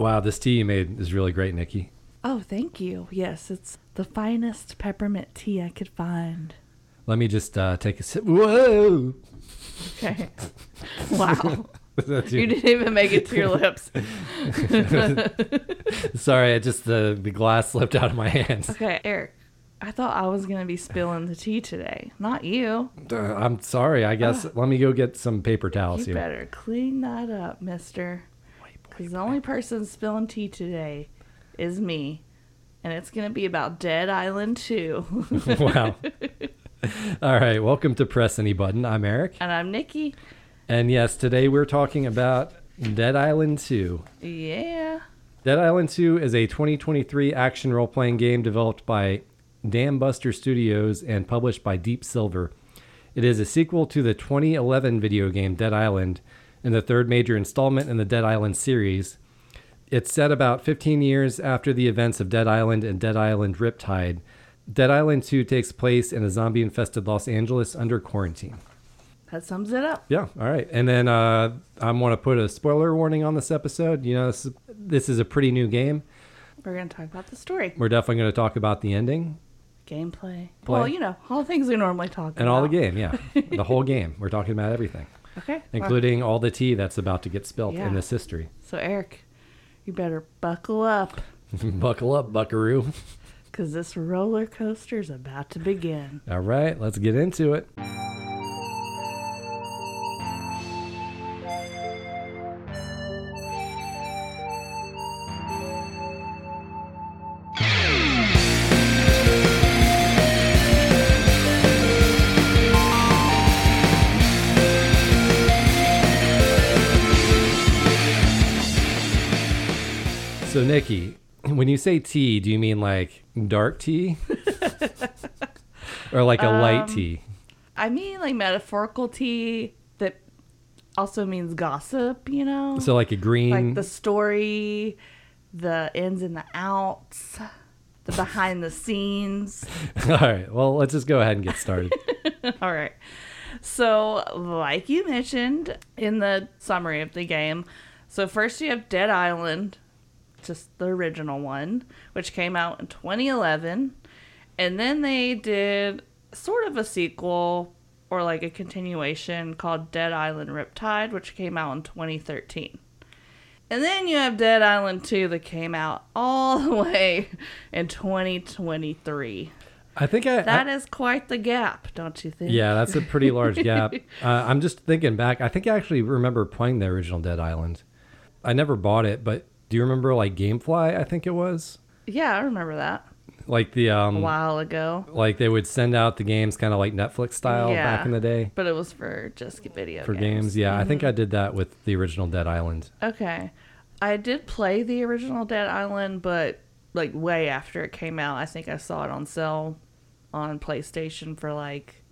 Wow, this tea you made is really great, Nikki. Oh, thank you. Yes, it's the finest peppermint tea I could find. Let me just take a sip. Whoa! Okay. Wow. That's You didn't even make it to your lips. Sorry, the glass slipped out of my hands. Okay, Eric. I thought I was going to be spilling the tea today. Not you. I'm sorry. I guess let me go get some paper towels You here. better clean that up, mister. Because the only person spilling tea today is me. And it's going to be about Dead Island 2. Wow. All right. Welcome to Press Any Button. I'm Eric. And I'm Nikki. And yes, today we're talking about Dead Island 2. Yeah. Dead Island 2 is a 2023 action role-playing game developed by Dam Buster Studios and published by Deep Silver. It is a sequel to the 2011 video game Dead Island and the third major installment in the Dead Island series. It's set about 15 years after the events of Dead Island and Dead Island Riptide. Dead Island 2 takes place in a zombie-infested Los Angeles under quarantine. That sums it up. Yeah, all right. And then I want to put a spoiler warning on this episode. You know, this is a pretty new game. We're going to talk about the story. We're definitely going to talk about the ending. Gameplay. Well, you know, all the things we normally talk about. And all the game, yeah. The whole game. We're talking about everything. Okay. Including all the tea that's about to get spilt in this history. So, Eric, you better buckle up. Buckle up, buckaroo. Because this roller coaster is about to begin. All right, let's get into it. So, Nikki, when you say tea, do you mean like dark tea? Or like a light tea? I mean like metaphorical tea that also means gossip, you know? So like a green... Like the story, the ins and the outs, the behind the scenes. All right, well, let's just go ahead and get started. All right. So, like you mentioned in the summary of the game, so first you have Dead Island, just the original one, which came out in 2011. And then they did sort of a sequel or like a continuation called Dead Island Riptide, which came out in 2013. And then you have Dead Island 2 that came out all the way in 2023. I think that is quite the gap, don't you think? Yeah, that's a pretty large gap. I'm just thinking back. I think I actually remember playing the original Dead Island. I never bought it, but do you remember like Gamefly, I think it was? Yeah, I remember that. Like the a while ago. Like they would send out the games kind of like Netflix style back in the day. But it was for just video for games. Yeah, I think I did that with the original Dead Island. Okay. I did play the original Dead Island, but like way after it came out. I think I saw it on sale on PlayStation for like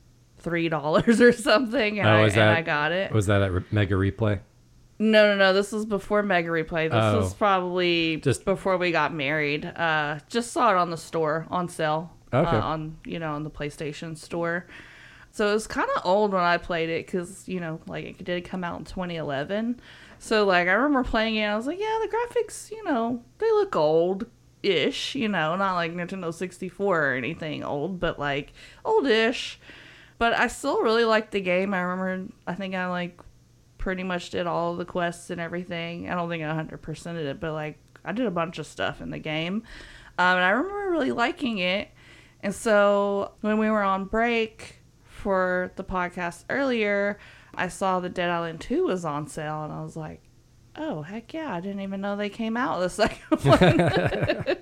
$3 or something, and I got it. Was that at Mega Replay? No. This was before Mega Replay. This was probably just before we got married. Just saw it on the store on sale. Okay. On the PlayStation store. So it was kind of old when I played it because like it did come out in 2011. So like I remember playing it. And I was like, yeah, the graphics, they look old-ish. Not like Nintendo 64 or anything old, but like old-ish. But I still really liked the game. I think I like pretty much did all of the quests and everything. I don't think I 100%ed it, but like I did a bunch of stuff in the game. And I remember really liking it. And so when we were on break for the podcast earlier, I saw that Dead Island 2 was on sale, and I was like, oh, heck yeah, I didn't even know they came out the second one.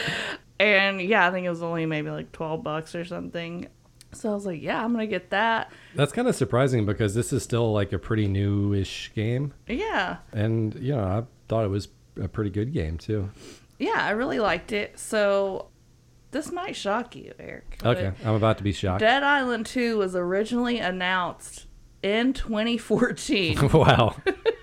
And yeah, I think it was only maybe like $12 or something. So I was like, yeah, I'm going to get that. That's kind of surprising because this is still like a pretty new-ish game. Yeah. And, I thought it was a pretty good game, too. Yeah, I really liked it. So this might shock you, Eric. Okay, I'm about to be shocked. Dead Island 2 was originally announced in 2014. Wow.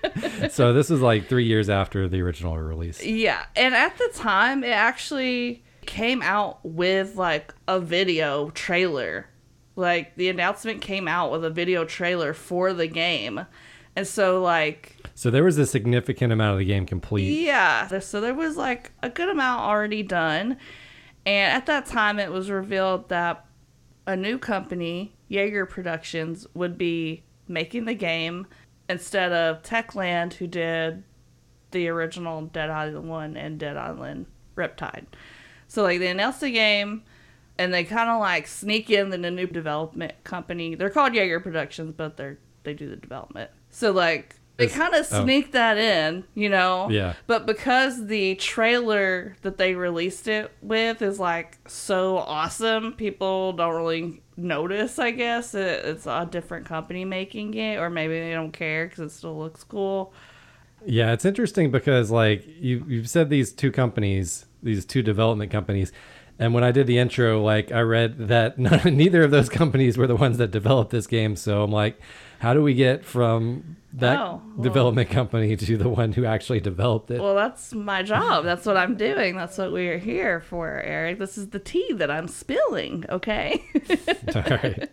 So this is like 3 years after the original release. Yeah, and at the time, it actually came out with like a video trailer. Like the announcement came out with a video trailer for the game. And so like So there was a significant amount of the game complete. Yeah, so there was like a good amount already done. And at that time, it was revealed that a new company, Jaeger Productions, would be making the game instead of Techland, who did the original Dead Island 1 and Dead Island Riptide. So, like, they announced the game, and they kind of, like, sneak in the new development company. They're called Jaeger Productions, but they do the development. So, like, they kind of sneak that in, you know? Yeah. But because the trailer that they released it with is, like, so awesome, people don't really notice, I guess. It's a different company making it, or maybe they don't care because it still looks cool. Yeah, it's interesting because, like, you've said these two companies, these two development companies, and when I did the intro, like, I read that neither of those companies were the ones that developed this game. So I'm like, how do we get from that development company to the one who actually developed it? Well, that's my job. That's what I'm doing. That's what we are here for, Eric. This is the tea that I'm spilling, okay? All right.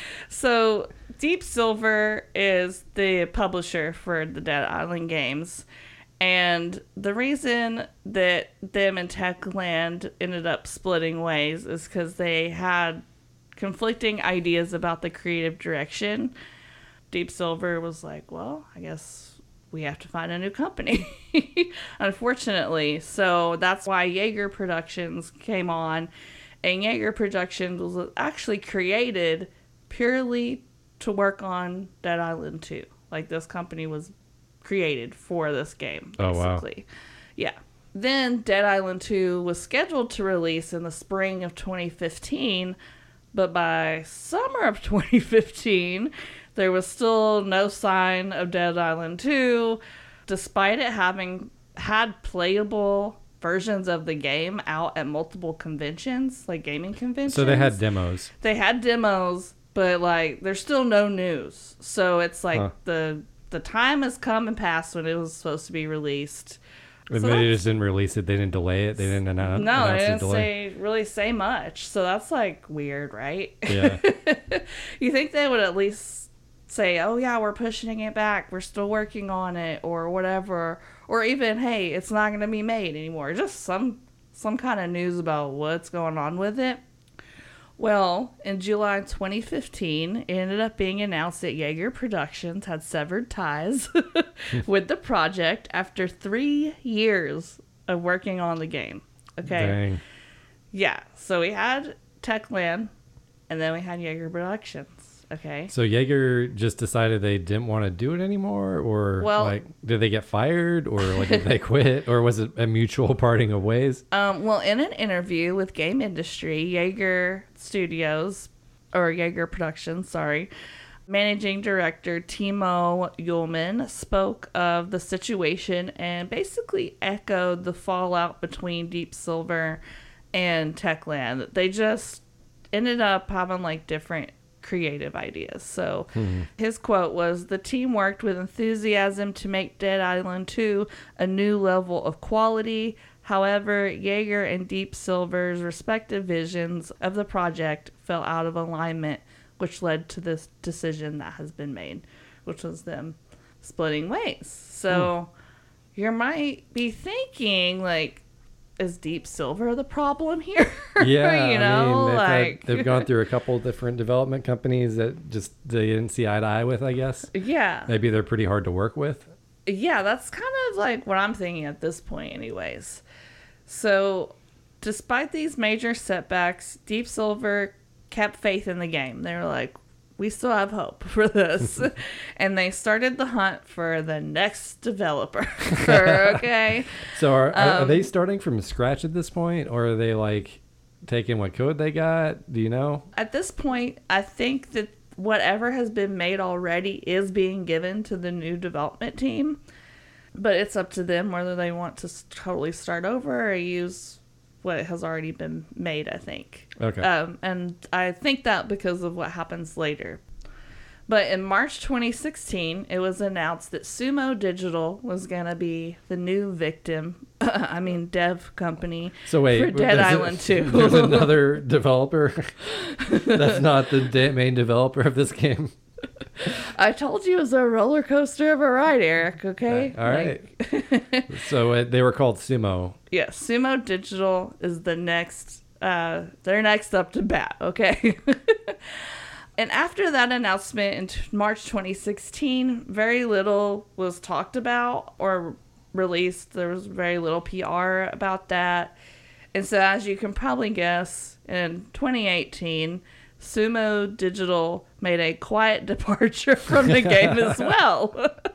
So Deep Silver is the publisher for the Dead Island games. And the reason that them and Techland ended up splitting ways is because they had conflicting ideas about the creative direction. Deep Silver was like, well, I guess we have to find a new company, unfortunately. So that's why Jaeger Productions came on. And Jaeger Productions was actually created purely to work on Dead Island 2. Like, this company was created for this game, basically. Oh, wow. Yeah. Then Dead Island 2 was scheduled to release in the spring of 2015, but by summer of 2015, there was still no sign of Dead Island 2, despite it having had playable versions of the game out at multiple conventions, like gaming conventions. So they had demos. They had demos, but, like, there's still no news. So it's like the time has come and passed when it was supposed to be released. So they just didn't release it. They didn't delay it. They didn't announce they didn't really say much. So that's, like, weird, right? Yeah. You think they would at least say, oh, yeah, we're pushing it back. We're still working on it, or whatever. Or even, hey, it's not going to be made anymore. Just some kind of news about what's going on with it. Well, in July 2015, it ended up being announced that Jaeger Productions had severed ties with the project after 3 years of working on the game. Okay. Dang. Yeah. So we had Techland, and then we had Jaeger Productions. Okay. So Jaeger just decided they didn't want to do it anymore, or did they get fired, or like did they quit, or was it a mutual parting of ways? Well, in an interview with Game Industry, Jaeger Productions, managing director Timo Ullman spoke of the situation and basically echoed the fallout between Deep Silver and Techland. They just ended up having, like, different creative ideas. So his quote was, "The team worked with enthusiasm to make Dead Island 2 a new level of quality. However, Jaeger and Deep Silver's respective visions of the project fell out of alignment, which led to this decision that has been made," which was them splitting ways. So you might be thinking, like, is Deep Silver the problem here? Yeah, you know, they've gone through a couple different development companies that just they didn't see eye to eye with, I guess. Yeah. Maybe they're pretty hard to work with. Yeah, that's kind of like what I'm thinking at this point anyways. So, despite these major setbacks, Deep Silver kept faith in the game. They were like, we still have hope for this. And they started the hunt for the next developer. Okay. So are they starting from scratch at this point, or are they, like, taking what code they got? Do you know? At this point, I think that whatever has been made already is being given to the new development team. But it's up to them whether they want to totally start over or use what has already been made, I think. Okay. And I think that because of what happens later. But in March 2016, it was announced that Sumo Digital was going to be the new dev company for Dead Island 2. There's another developer? That's not the main developer of this game? I told you it was a roller coaster of a ride, Eric, okay? All right. So they were called Sumo. Yeah, Sumo Digital is the next, they're next up to bat, okay? And after that announcement in March 2016, very little was talked about or released. There was very little PR about that. And so, as you can probably guess, in 2018, Sumo Digital made a quiet departure from the game as well.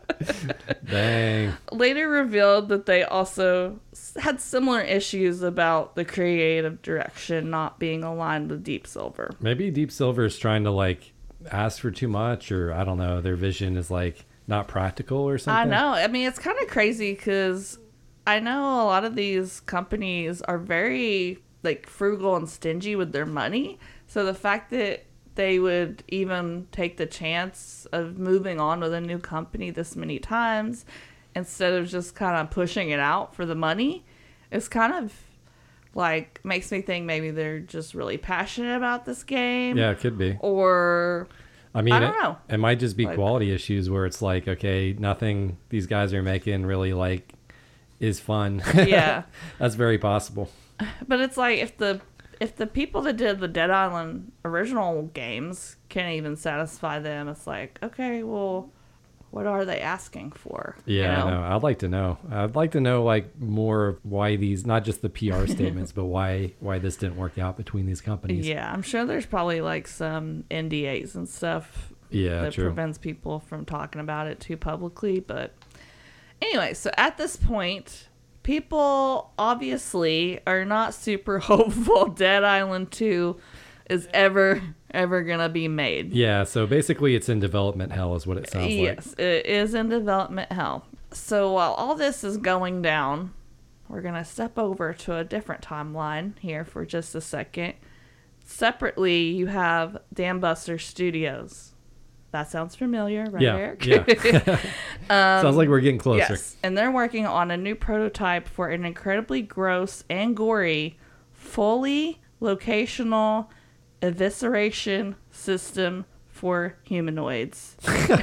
Dang. Later revealed that they also had similar issues about the creative direction not being aligned with Deep Silver. Maybe Deep Silver is trying to like ask for too much, or I don't know, their vision is like not practical or something. I know. I mean, it's kind of crazy because I know a lot of these companies are very like frugal and stingy with their money. So the fact that they would even take the chance of moving on with a new company this many times instead of just kind of pushing it out for the money is kind of like makes me think maybe they're just really passionate about this game. Yeah, it could be. Or I mean, I don't know. It might just be Like, quality issues where it's like, okay, nothing these guys are making really like is fun. Yeah. That's very possible. But it's like if the people that did the Dead Island original games can't even satisfy them, it's like, okay, well, what are they asking for? Yeah, You know? I know. I'd like to know. I'd like to know like more of why these, not just the PR statements, but why this didn't work out between these companies. Yeah, I'm sure there's probably like some NDAs and stuff Yeah, that true. prevents people from talking about it too publicly. But anyway, so at this point, people obviously are not super hopeful Dead Island 2 is ever gonna be made. Yeah, so basically it's in development hell is what it sounds like. Yes, it is in development hell. So while all this is going down, we're going to step over to a different timeline here for just a second. Separately, you have Dambuster Studios. That sounds familiar, right, Yeah, Eric? yeah. Sounds like we're getting closer. Yes, and they're working on a new prototype for an incredibly gross and gory, fully locational evisceration system for humanoids.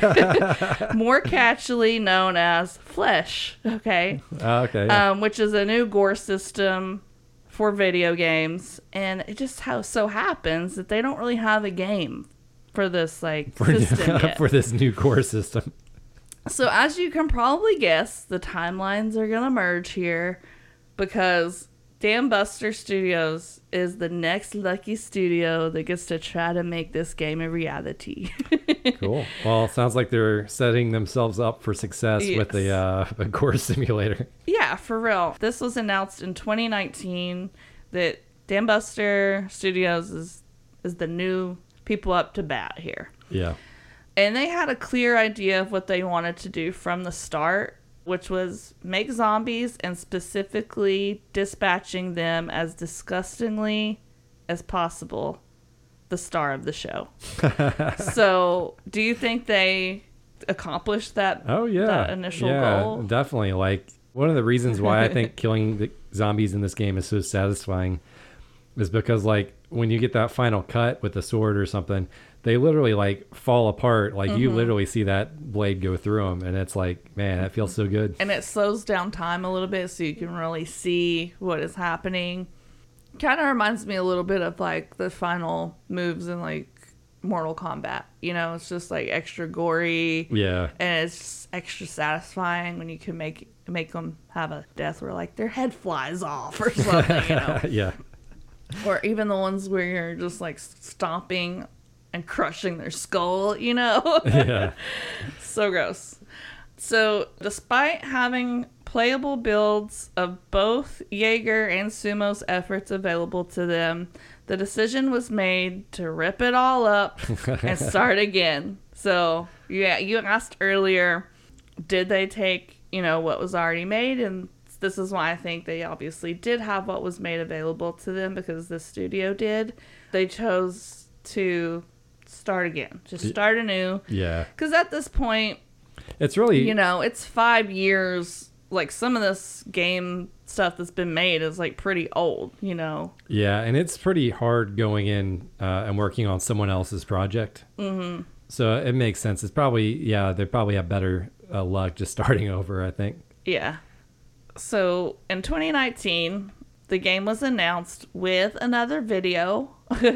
More catchily known as Flesh, okay? Okay. Yeah. Which is a new gore system for video games. And it just so happens that they don't really have a game for this like system yet. For this new core system. So as you can probably guess, the timelines are going to merge here because Dambuster Studios is the next lucky studio that gets to try to make this game a reality. Cool. Well, it sounds like they're setting themselves up for success with Yes. the core simulator. Yeah, for real. This was announced in 2019 that Dambuster Studios is the new people up to bat here. Yeah. And they had a clear idea of what they wanted to do from the start, which was make zombies and specifically dispatching them as disgustingly as possible the star of the show. So, do you think they accomplished that, Oh yeah. that initial yeah, goal? definitely. Like one of the reasons why I think killing the zombies in this game is so satisfying is because like when you get that final cut with the sword or something, they literally like fall apart. Like you literally see that blade go through them, and it's like, man, that feels so good. And it slows down time a little bit so you can really see what is happening. Kind of reminds me a little bit of like the final moves in like Mortal Kombat. You know, it's just like extra gory. Yeah. And it's just extra satisfying when you can make them have a death where like their head flies off or something, you know. Yeah. Or even the ones where you're just like stomping and crushing their skull, you know. Yeah. So gross. So, despite having playable builds of both Jaeger and Sumo's efforts available to them, the decision was made to rip it all up and start again. So, yeah, you asked earlier, did they take, what was already made? And this is why I think they obviously did have what was made available to them because the studio did. They chose to start again, just start anew. Yeah. Because at this point, It's really it's 5 years. Like some of this game stuff that's been made is like pretty old, Yeah, and it's pretty hard going in and working on someone else's project. Mm-hmm. So it makes sense. It's probably, yeah, they probably have better luck just starting over, I think. Yeah. So in 2019, the game was announced with another video,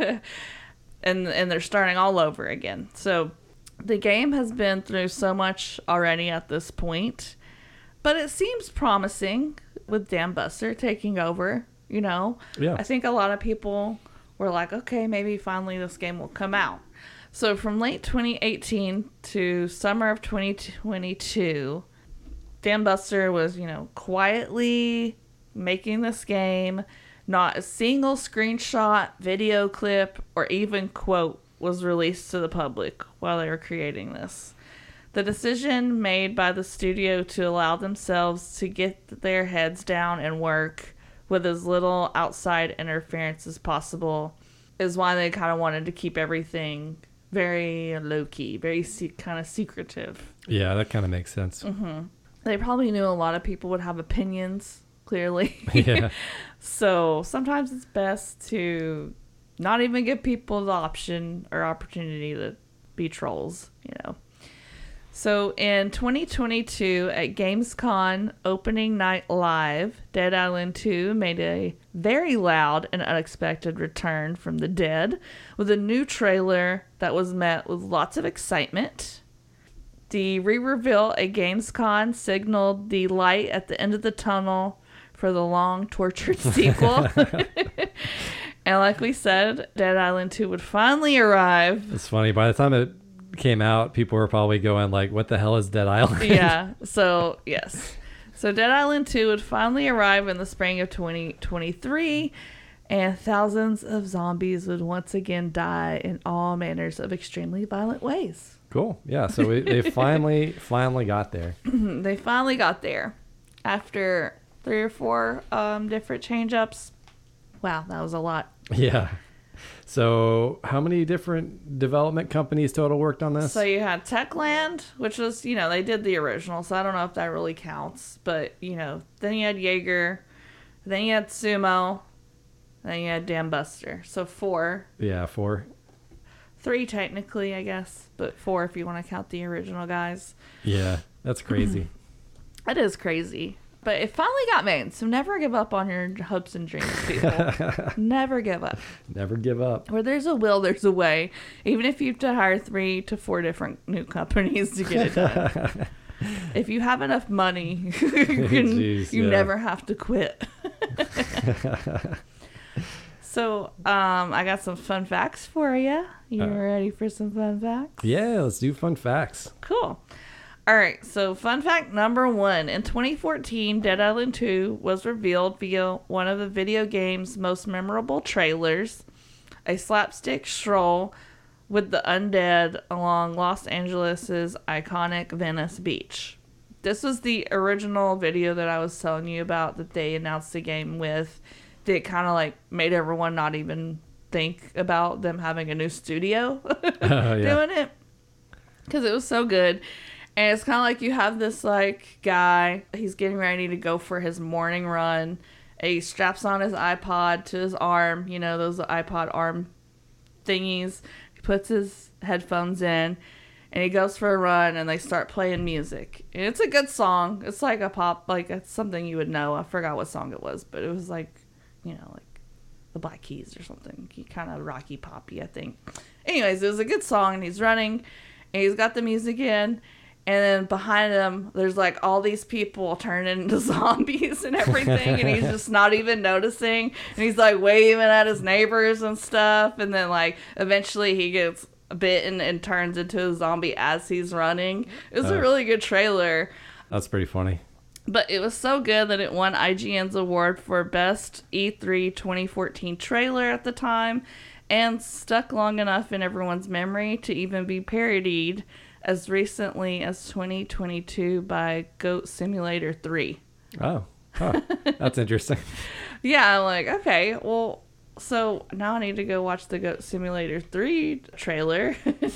and they're starting all over again. So the game has been through so much already at this point, but it seems promising with Dan Buster taking over, you know? Yeah. I think a lot of people were like, okay, maybe finally this game will come out. So from late 2018 to summer of 2022, Dan Buster was, you know, quietly making this game. Not a single screenshot, video clip, or even quote was released to the public while they were creating this. The decision made by the studio to allow themselves to get their heads down and work with as little outside interference as possible is why they kind of wanted to keep everything very low-key, very kind of secretive. Yeah, that kind of makes sense. Mm-hmm. They probably knew a lot of people would have opinions, clearly. Yeah. So sometimes it's best to not even give people the option or opportunity to be trolls, you know. So in 2022 at Gamescom Opening Night Live, Dead Island 2 made a very loud and unexpected return from the dead with a new trailer that was met with lots of excitement. The re-reveal at Gamescom signaled the light at the end of the tunnel for the long tortured sequel. And like we said, Dead Island 2 would finally arrive. It's funny. By the time it came out, people were probably going like, what the hell is Dead Island? Yeah. So, yes. So Dead Island 2 would finally arrive in the spring of 2023, and thousands of zombies would once again die in all manners of extremely violent ways. Cool. Yeah. So they finally got there. They finally got there after 3 or 4 different change-ups. Wow, that was a lot. Yeah. So how many different development companies total worked on this? So you had Techland, which was, you know, they did the original, so I don't know if that really counts. But, you know, then you had Jaeger, then you had Sumo, then you had Dan Buster. So 4. Yeah, 4. 3 technically, I guess, but 4 if you want to count the original guys. Yeah, that's crazy. That is crazy. But it finally got made, so never give up on your hopes and dreams, people. Never give up. Never give up. Where there's a will, there's a way. Even if you have to hire 3 to 4 different new companies to get it done. If you have enough money, you never have to quit. So, I got some fun facts for you. You ready for some fun facts? Yeah, let's do fun facts. Cool. All right, so fun fact number 1. In 2014, Dead Island 2 was revealed via one of the video game's most memorable trailers, a slapstick stroll with the undead along Los Angeles' iconic Venice Beach. This was the original video that I was telling you about that they announced the game with. That kind of like made everyone not even think about them having a new studio doing it, because it was so good. And it's kind of like you have this like guy, he's getting ready to go for his morning run, and he straps on his iPod to his arm, you know, those iPod arm thingies. He puts his headphones in and he goes for a run, and they start playing music. And it's a good song. It's like a pop, like it's something you would know. I forgot what song it was, but it was like, you know, like the Black Keys or something. Kind of rocky poppy, I think. Anyways, it was a good song, and he's running, and he's got the music in. And then behind him, there's like all these people turning into zombies and everything. And he's just not even noticing. And he's like waving at his neighbors and stuff. And then like eventually he gets bitten and turns into a zombie as he's running. It was a really good trailer. That's pretty funny. But it was so good that it won IGN's award for Best E3 2014 Trailer at the time. And stuck long enough in everyone's memory to even be parodied as recently as 2022 by Goat Simulator 3. Oh, huh. That's interesting. Yeah, I'm like, okay, well, so now I need to go watch the Goat Simulator 3 trailer.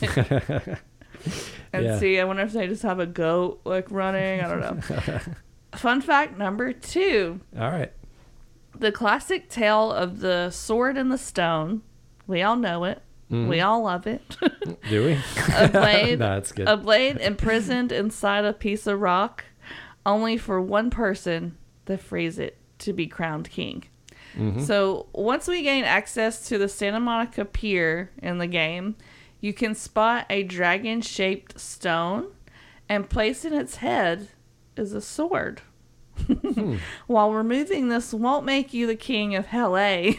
And see, I wonder if they just have a goat, like, running. I don't know. Fun fact number 2. All right. The classic tale of the sword and the stone, we all know it, We all love it. Do we? A blade, No, that's good. a blade imprisoned inside a piece of rock, only for one person that frees it to be crowned king. So once we gain access to the Santa Monica Pier in the game, you can spot a dragon-shaped stone, and placed in its head is a sword. While removing this won't make you the king of Hell A,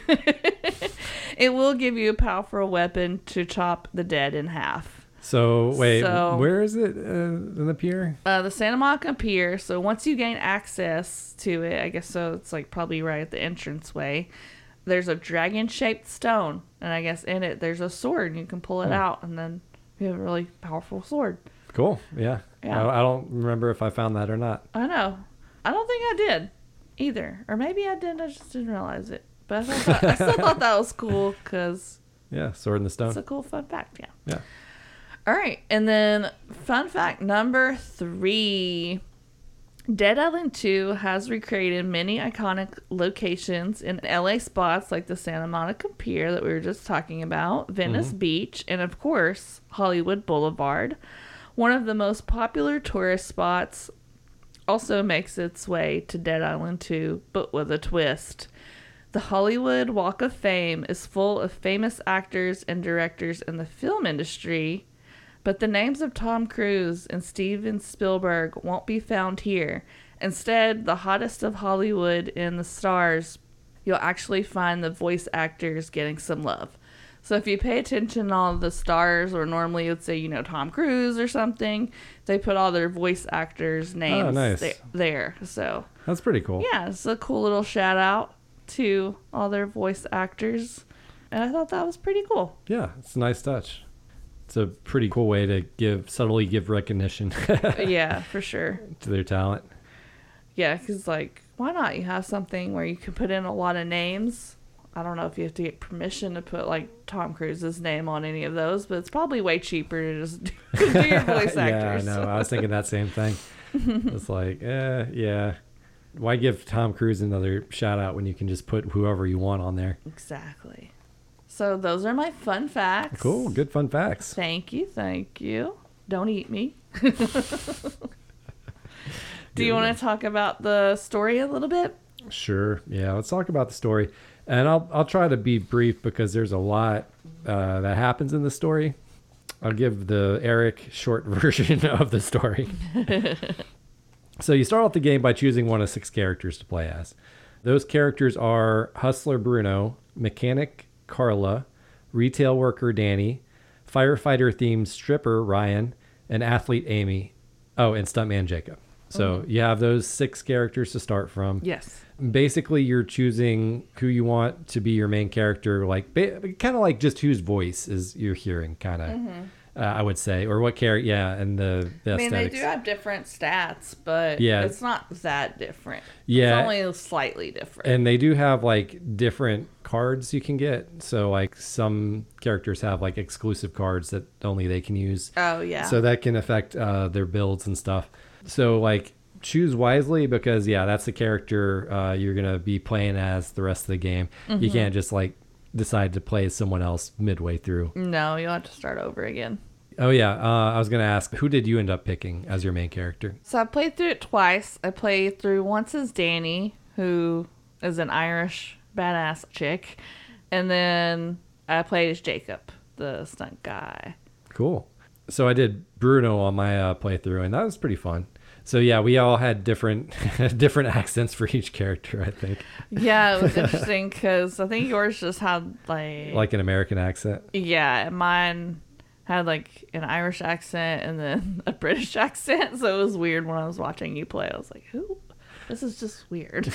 it will give you a powerful weapon to chop the dead in half. So, wait, So- where is it in the pier? The Santa Monica Pier. So once you gain access to it, I guess so it's like probably right at the entranceway. There's a dragon-shaped stone, and I guess in it there's a sword, and you can pull it out, and then you have a really powerful sword. Cool. Yeah. Yeah. I don't remember if I found that or not. I know. I don't think I did either, or maybe I did. I just didn't realize it. But I still thought that was cool because Yeah. Sword in the Stone. it's a cool fun fact. Yeah. Yeah. All right, and then fun fact number 3. Dead Island 2 has recreated many iconic locations in LA spots like the Santa Monica Pier that we were just talking about, Venice Beach, and of course, Hollywood Boulevard. One of the most popular tourist spots also makes its way to Dead Island 2, but with a twist. The Hollywood Walk of Fame is full of famous actors and directors in the film industry, but the names of Tom Cruise and Steven Spielberg won't be found here. Instead, the hottest of Hollywood and the stars, you'll actually find the voice actors getting some love. So if you pay attention to all the stars, or normally you'd say, Tom Cruise or something, they put all their voice actors' names nice. there. So, That's pretty cool. yeah, it's a cool little shout out to all their voice actors. And I thought that was pretty cool. Yeah. It's a nice touch. It's a pretty cool way to subtly give recognition Yeah, for sure. to their talent. Yeah, because, why not? You have something where you can put in a lot of names. I don't know if you have to get permission to put, Tom Cruise's name on any of those, but it's probably way cheaper to just do your voice actors. Yeah, I know. I was thinking that same thing. It's like, yeah. Why give Tom Cruise another shout out when you can just put whoever you want on there? Exactly. So those are my fun facts. Cool. Good fun facts. Thank you. Don't eat me. Do you want to talk about the story a little bit? Sure. Yeah. Let's talk about the story. And I'll try to be brief because there's a lot that happens in the story. I'll give the Eric short version of the story. So you start off the game by choosing one of 6 characters to play as. Those characters are Hustler Bruno, Mechanic Carla, Retail Worker Danny, Firefighter-themed Stripper Ryan, and Athlete Amy. Oh, and Stuntman Jacob. So you have those 6 characters to start from. Yes. Basically, you're choosing who you want to be your main character, kind of like just whose voice is you're hearing, kind of. I would say, or what character, and the I mean, aesthetics. they do have different stats, but Yeah. it's not that different. Yeah. It's only slightly different. And they do have different cards you can get. So some characters have exclusive cards that only they can use. Oh, yeah. So that can affect their builds and stuff. So choose wisely because that's the character you're going to be playing as the rest of the game. You can't just decide to play as someone else midway through. No, you'll have to start over again. Oh yeah. I was going to ask, who did you end up picking as your main character? So I played through it twice. I played through once as Danny, who is an Irish badass chick. And then I played as Jacob, the stunt guy. Cool. So I did Bruno on my playthrough, and that was pretty fun. So yeah, we all had different accents for each character, I think. Yeah, it was interesting because I think yours just had Like an American accent. Yeah, mine had an Irish accent and then a British accent. So it was weird when I was watching you play. I was like, who? This is just weird.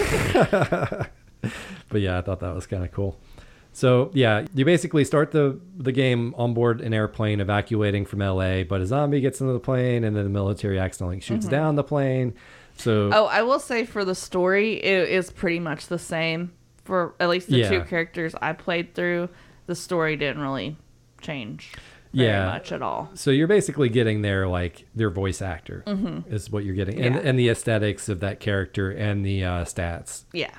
But yeah, I thought that was kind of cool. So yeah, you basically start the game on board an airplane evacuating from LA, but a zombie gets into the plane and then the military accidentally shoots down the plane. So I will say for the story, it is pretty much the same for at least the 2 characters I played through. The story didn't really change very much at all. So you're basically getting their voice actor is what you're getting, and the aesthetics of that character and the stats. Yeah.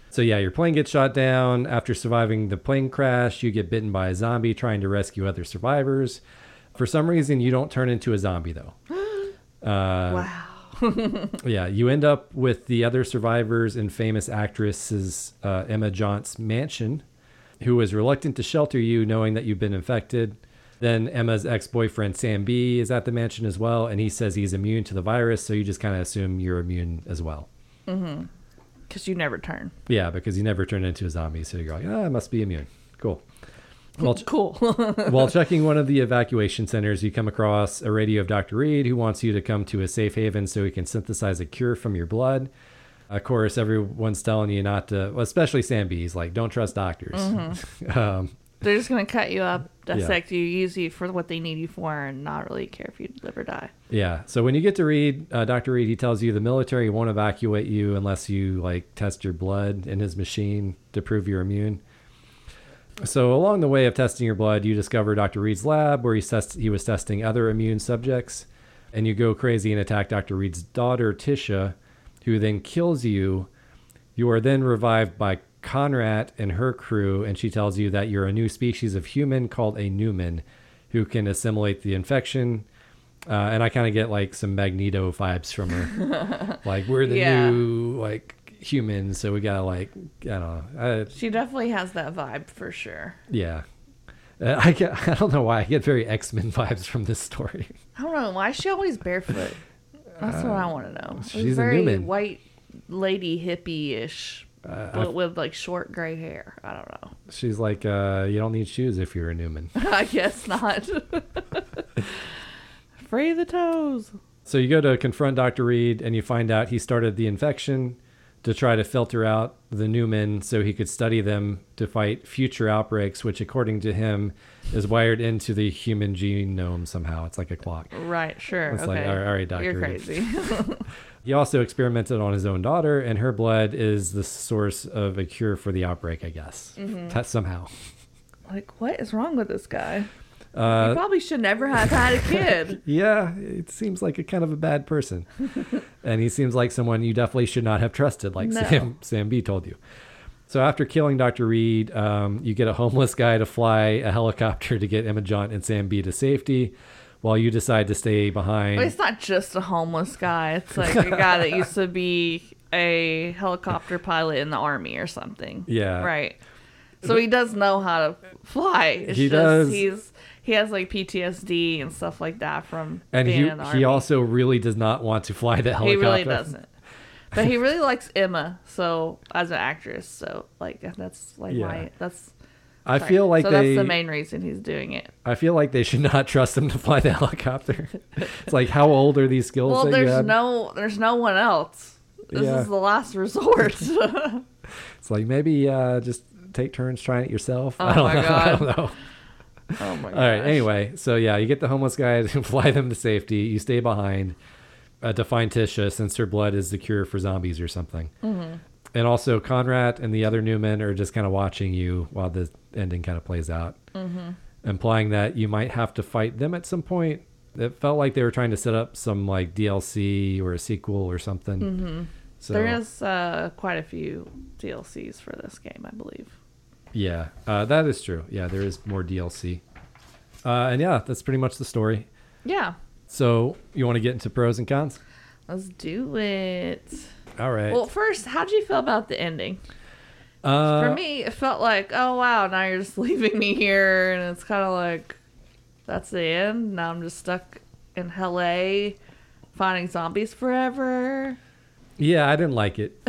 So yeah, your plane gets shot down. After surviving the plane crash, you get bitten by a zombie trying to rescue other survivors. For some reason, you don't turn into a zombie though. Wow. Yeah, you end up with the other survivors and famous actress's Emma Jaunt's mansion, who is reluctant to shelter you knowing that you've been infected. Then Emma's ex-boyfriend Sam B is at the mansion as well, and he says he's immune to the virus, so you just kind of assume you're immune as well. Mm-hmm. Because you never turn. Yeah, because you never turn into a zombie, so you're like, I must be immune. Cool. Well, Cool. while checking one of the evacuation centers, you come across a radio of Dr. Reed, who wants you to come to a safe haven so he can synthesize a cure from your blood. Of course, everyone's telling you not to, well, especially Sam B. He's like, don't trust doctors. Mm-hmm. They're just going to cut you up, dissect you, use you for what they need you for, and not really care if you live or die. Yeah. So when you get to Reed, Dr. Reed, he tells you the military won't evacuate you unless you like test your blood in his machine to prove you're immune. So along the way of testing your blood, you discover Dr. Reed's lab where he was testing other immune subjects, and you go crazy and attack Dr. Reed's daughter, Tisha, who then kills you. You are then revived by Conrad and her crew, and she tells you that you're a new species of human called a Newman who can assimilate the infection. And I kind of get like some Magneto vibes from her. Like, we're the new like humans, so we gotta like, I don't know. She definitely has that vibe for sure. Yeah. I don't know why I get very X-Men vibes from this story. I don't know. Why is she always barefoot? That's what I want to know. She's very a Newman. white lady hippie-ish, but with like short gray hair. I don't know. She's like, you don't need shoes if you're a Newman. I guess not. Free the toes. So you go to confront Dr. Reed, and you find out he started the infection to try to filter out the Newman so he could study them to fight future outbreaks, which according to him is wired into the human genome somehow. It's like a clock. Right, sure. It's okay. like, all right, Dr. You're Reed. crazy. He also experimented on his own daughter, and her blood is the source of a cure for the outbreak, I guess. That somehow. Like, what is wrong with this guy? He probably should never have had a kid. Yeah, it seems like a kind of a bad person. And he seems like someone you definitely should not have trusted, like No. Sam B told you. So after killing Dr. Reed, you get a homeless guy to fly a helicopter to get Emma Jaunt and Sam B to safety, while you decide to stay behind. But it's not just a homeless guy. It's like a guy that used to be a helicopter pilot in the army or something. Yeah. Right. So he does know how to fly. It's He just does. He has like PTSD and stuff like that from And being in the army. he also really does not want to fly the helicopter. He really doesn't. But he really likes Emma, so as an actress. So like that's like Yeah. why that's. I feel like so they. that's the main reason he's doing it. I feel like they should not trust him to fly the helicopter. It's like, how old are these skills? Well, that you had? there's no one else. This Yeah. is the last resort. It's like, maybe just take turns trying it yourself. Oh I don't my know. God. I don't know. Oh my god. All right. Anyway, so yeah, you get the homeless guy to fly them to safety. You stay behind to find Tisha, since her blood is the cure for zombies or something. Mm-hmm. And also, Conrad and the other Newmen are just kind of watching you while the ending kind of plays out, implying that you might have to fight them at some point. It felt like they were trying to set up some like DLC or a sequel or something. Mm-hmm. So There is quite a few DLCs for this game, I believe. yeah, that is true. Yeah, there is more DLC. And yeah, that's pretty much the story. Yeah. So you want to get into pros and cons? Let's do it. All right. Well, first, how'd you feel about the ending? For me, it felt like, oh wow, now you're just leaving me here, and it's kind of like, that's the end. Now I'm just stuck in LA, fighting zombies forever. Yeah, I didn't like it.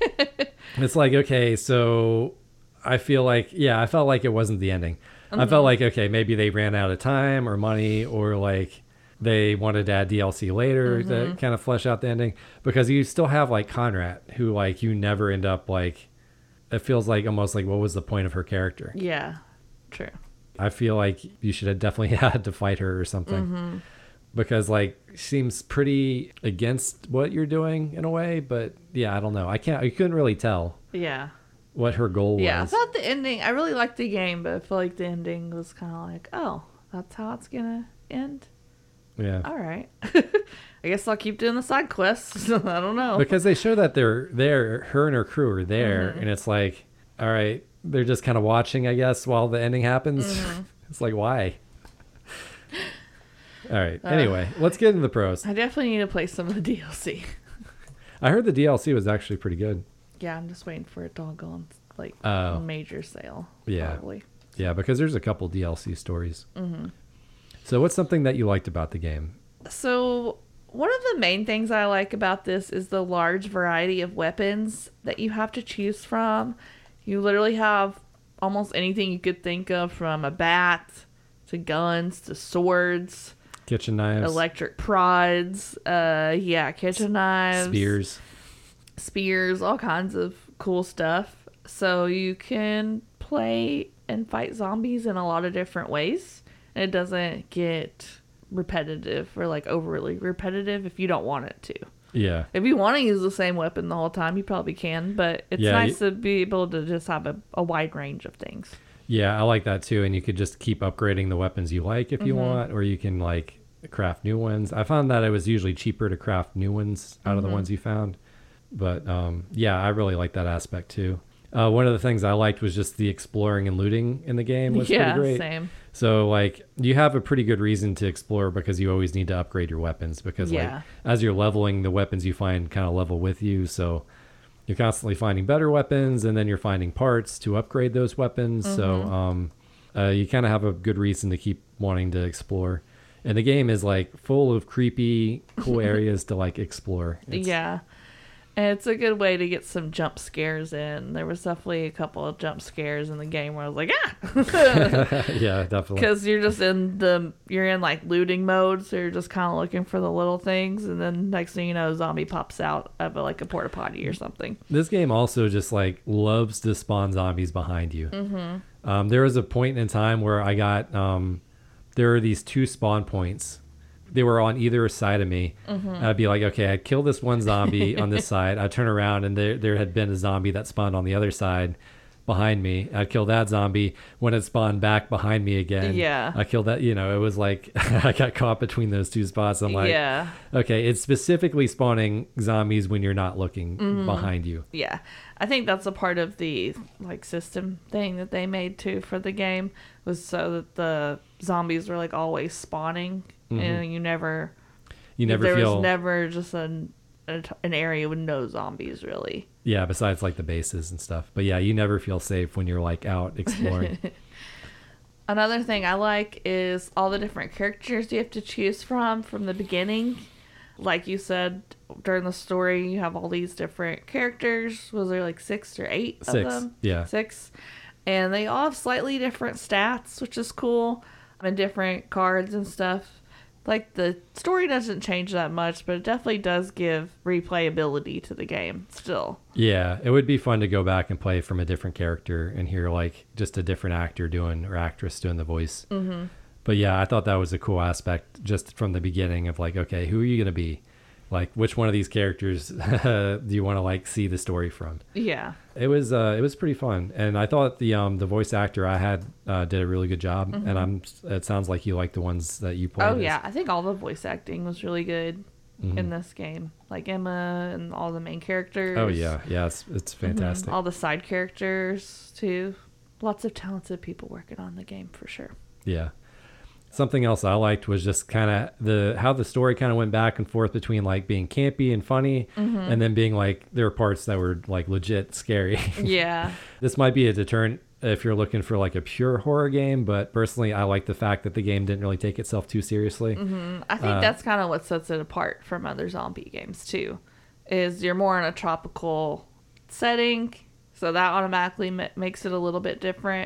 It's like, okay, so I felt like it wasn't the ending. I felt like, okay, maybe they ran out of time or money, or like they wanted to add DLC later to kind of flesh out the ending, because you still have like Conrad, who like you never end up like, it feels like almost like, what was the point of her character? Yeah, true. I feel like you should have definitely had to fight her or something, because like she seems pretty against what you're doing in a way. But yeah, I don't know. I couldn't really tell Yeah. what her goal was. Yeah, I thought the ending, I really liked the game, but I feel like the ending was kind of like, oh, that's how it's going to end? Yeah. All right. I guess I'll keep doing the side quests. I don't know. Because they show that they're there, her and her crew are there, and it's like, all right, they're just kind of watching, I guess, while the ending happens. It's like, why? All right. Anyway, let's get into the pros. I definitely need to play some of the DLC. I heard the DLC was actually pretty good. Yeah, I'm just waiting for it to all go on like Oh. major sale. Yeah. Probably. Yeah, because there's a couple DLC stories. So what's something that you liked about the game? So one of the main things I like about this is the large variety of weapons that you have to choose from. You literally have almost anything you could think of, from a bat to guns to swords, Kitchen knives, electric prods, kitchen knives, spears, all kinds of cool stuff. So you can play and fight zombies in a lot of different ways. And it doesn't get repetitive or like overly repetitive if you don't want it to. Yeah. If you want to use the same weapon the whole time, you probably can, but it's nice to be able to just have a wide range of things. Yeah, I like that too. And you could just keep upgrading the weapons you like if you want, or you can like craft new ones. I found that it was usually cheaper to craft new ones out of the ones you found. But yeah, I really like that aspect too. One of the things I liked was just the exploring and looting in the game was pretty great. Same. So like you have a pretty good reason to explore because you always need to upgrade your weapons because like as you're leveling, the weapons you find kind of level with you. So you're constantly finding better weapons, and then you're finding parts to upgrade those weapons. So you kind of have a good reason to keep wanting to explore. And the game is like full of creepy, cool areas to like explore. And it's a good way to get some jump scares in. There was definitely a couple of jump scares in the game where I was like, Yeah, definitely. Because you're just you're in like looting mode, so you're just kind of looking for the little things, and then next thing you know, a zombie pops out of like a porta potty or something. This game also just like loves to spawn zombies behind you. There was a point in time where I got there were these two spawn points. They were on either side of me. I'd be like, okay, I'd kill this one zombie on this side. I'd turn around and there had been a zombie that spawned on the other side behind me. I'd kill that zombie. When it spawned back behind me again, I killed that. You know, it was like I got caught between those two spots. I'm like, okay, it's specifically spawning zombies when you're not looking behind you. Yeah, I think that's a part of the like system thing that they made too for the game, was so that the zombies were like always spawning. And you never there feel, was never just an area with no zombies really. Yeah, besides like the bases and stuff. But yeah, you never feel safe when you're like out exploring. Another thing I like is all the different characters you have to choose from the beginning. Like you said, during the story, you have all these different characters. Was there like 6 or 8 of them? Yeah. 6. And they all have slightly different stats, which is cool, and different cards and stuff. Like, the story doesn't change that much, but it definitely does give replayability to the game still. Yeah, it would be fun to go back and play from a different character and hear, like, just a different actor or actress doing the voice. But yeah, I thought that was a cool aspect just from the beginning of, like, okay, who are you going to be? Like, which one of these characters do you want to, like, see the story from? Yeah. It was pretty fun. And I thought the voice actor I had did a really good job. And it sounds like you like the ones that you played. Oh, yeah. I think all the voice acting was really good in this game. Like Emma and all the main characters. Oh, yeah. Yeah, it's fantastic. All the side characters, too. Lots of talented people working on the game, for sure. Yeah. Something else I liked was just kind of how the story kind of went back and forth between like being campy and funny and then being like there were parts that were like legit scary. Yeah. This might be a deterrent if you're looking for like a pure horror game, but personally I like the fact that the game didn't really take itself too seriously. I think that's kind of what sets it apart from other zombie games too, is you're more in a tropical setting, so that automatically makes it a little bit different.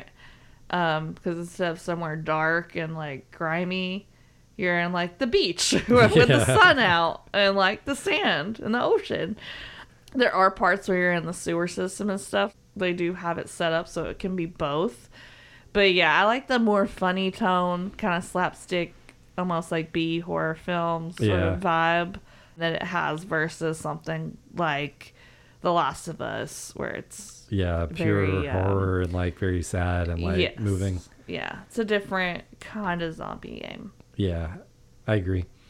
Because instead of somewhere dark and like grimy, you're in like the beach with the sun out and like the sand and the ocean. There are parts where you're in the sewer system and stuff. They do have it set up so it can be both. But yeah, I like the more funny tone, kind of slapstick, almost like B horror film sort of vibe that it has versus something like The Last of Us, where it's pure very, horror and like very sad and like moving. Yeah, it's a different kind of zombie game. Yeah, I agree.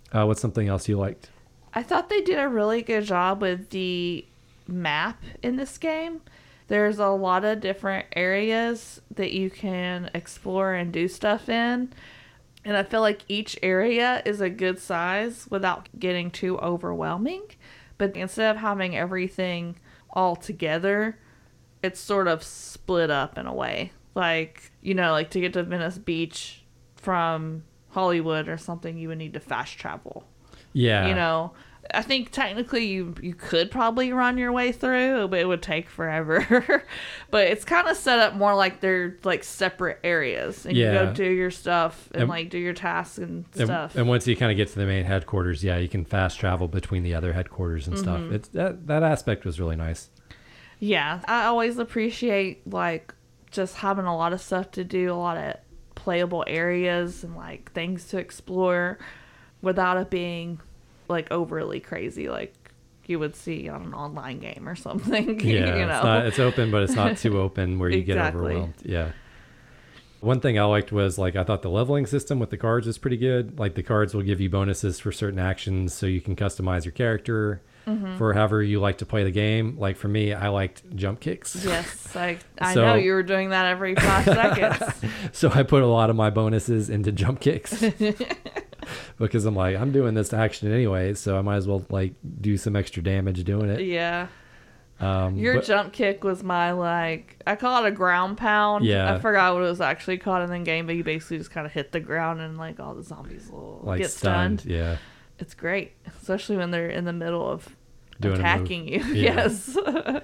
What's something else you liked? I thought they did a really good job with the map in this game. There's a lot of different areas that you can explore and do stuff in. And I feel like each area is a good size without getting too overwhelming. But instead of having everything all together, it's sort of split up in a way. Like, like to get to Venice Beach from Hollywood or something, you would need to fast travel. Yeah. I think technically you could probably run your way through, but it would take forever. But it's kind of set up more like they're like separate areas, and you go do your stuff and like do your tasks and stuff. And once you kind of get to the main headquarters, you can fast travel between the other headquarters and stuff. It's that aspect was really nice. Yeah, I always appreciate like just having a lot of stuff to do, a lot of playable areas and like things to explore without it being like overly crazy like you would see on an online game or something. Yeah, it's open, but it's not too open where you get overwhelmed. Yeah. One thing I liked was like I thought the leveling system with the cards is pretty good. Like the cards will give you bonuses for certain actions, so you can customize your character for however you like to play the game. Like for me, I liked jump kicks. Yes, I know you were doing that every 5 seconds. So I put a lot of my bonuses into jump kicks. Because I'm like, I'm doing this action anyway, so I might as well like do some extra damage doing it. Yeah. Your jump kick was my I call it a ground pound. Yeah. I forgot what it was actually called in the game, but you basically just kind of hit the ground and like all the zombies will get stunned. Yeah. It's great, especially when they're in the middle of doing attacking you. Yeah. Yes.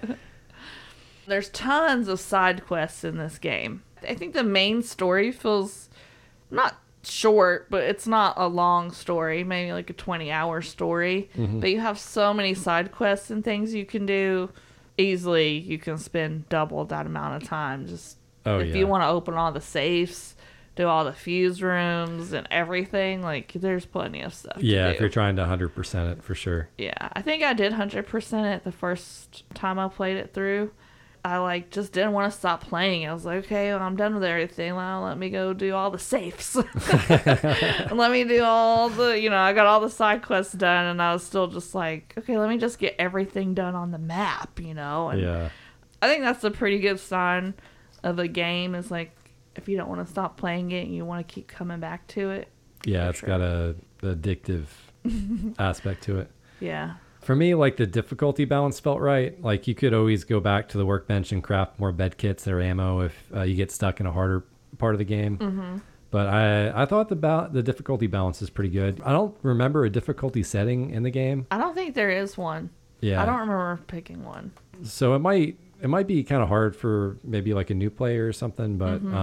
There's tons of side quests in this game. I think the main story feels not short, but it's not a long story, maybe like a 20-hour story. But you have so many side quests and things you can do. Easily you can spend double that amount of time just if you want to open all the safes, do all the fuse rooms and everything. Like there's plenty of stuff to do. If you're trying to 100% it for sure. Yeah, I think I did 100% it the first time I played it through. I just didn't want to stop playing. I was like, okay, well, I'm done with everything. Well, let me go do all the safes. And let me do all the, I got all the side quests done, and I was still just like, okay, let me just get everything done on the map, And yeah. I think that's a pretty good sign of a game is like, if you don't want to stop playing it and you want to keep coming back to it. Yeah, it's got a addictive aspect to it. Yeah. For me, like the difficulty balance felt right. Like you could always go back to the workbench and craft more bed kits or ammo if you get stuck in a harder part of the game. But I thought the difficulty balance is pretty good. I don't remember a difficulty setting in the game. I don't think there is one. Yeah. I don't remember picking one. So it might be kind of hard for maybe like a new player or something.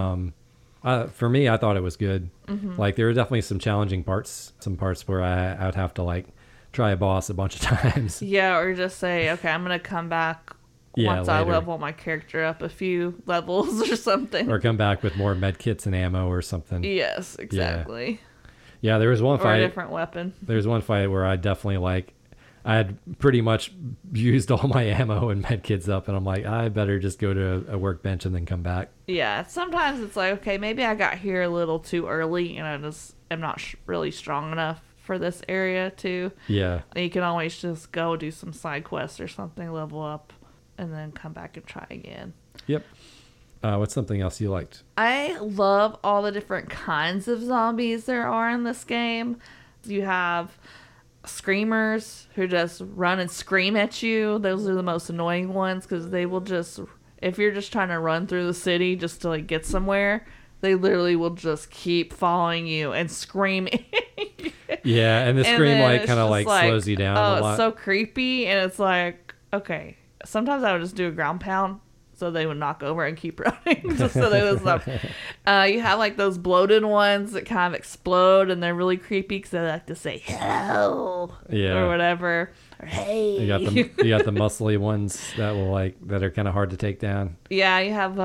But for me, I thought it was good. Like there were definitely some challenging parts. Some parts where I'd have to like try a boss a bunch of times. Yeah, or just say, okay, I'm going to come back once later. I level my character up a few levels or something. Or come back with more med kits and ammo or something. Yes, exactly. Yeah, there was one fight. Or a different weapon. There was one fight where I definitely I had pretty much used all my ammo and med kits up, and I'm like, I better just go to a workbench and then come back. Yeah, sometimes it's like, okay, maybe I got here a little too early and I just am not really strong enough for this area too. Yeah. You can always just go do some side quests or something, level up, and then come back and try again. Yep. What's something else you liked? I love all the different kinds of zombies there are in this game. You have screamers who just run and scream at you. Those are the most annoying ones because they will just, if you're just trying to run through the city just to get somewhere, they literally will just keep following you and screaming. Yeah, and the scream kind of slows you down a lot. It's so creepy, and it's like, okay. Sometimes I would just do a ground pound so they would knock over and keep running just so they would stop. You have those bloated ones that kind of explode, and they're really creepy because they like to say hello or whatever. Or hey. You got the muscly ones that will that are kind of hard to take down. Yeah, you have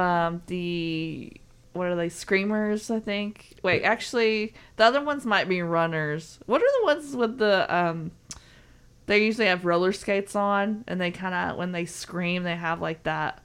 what are they? Screamers, I think. Wait, actually, the other ones might be runners. What are the ones with the they usually have roller skates on, and they kind of, when they scream, they have that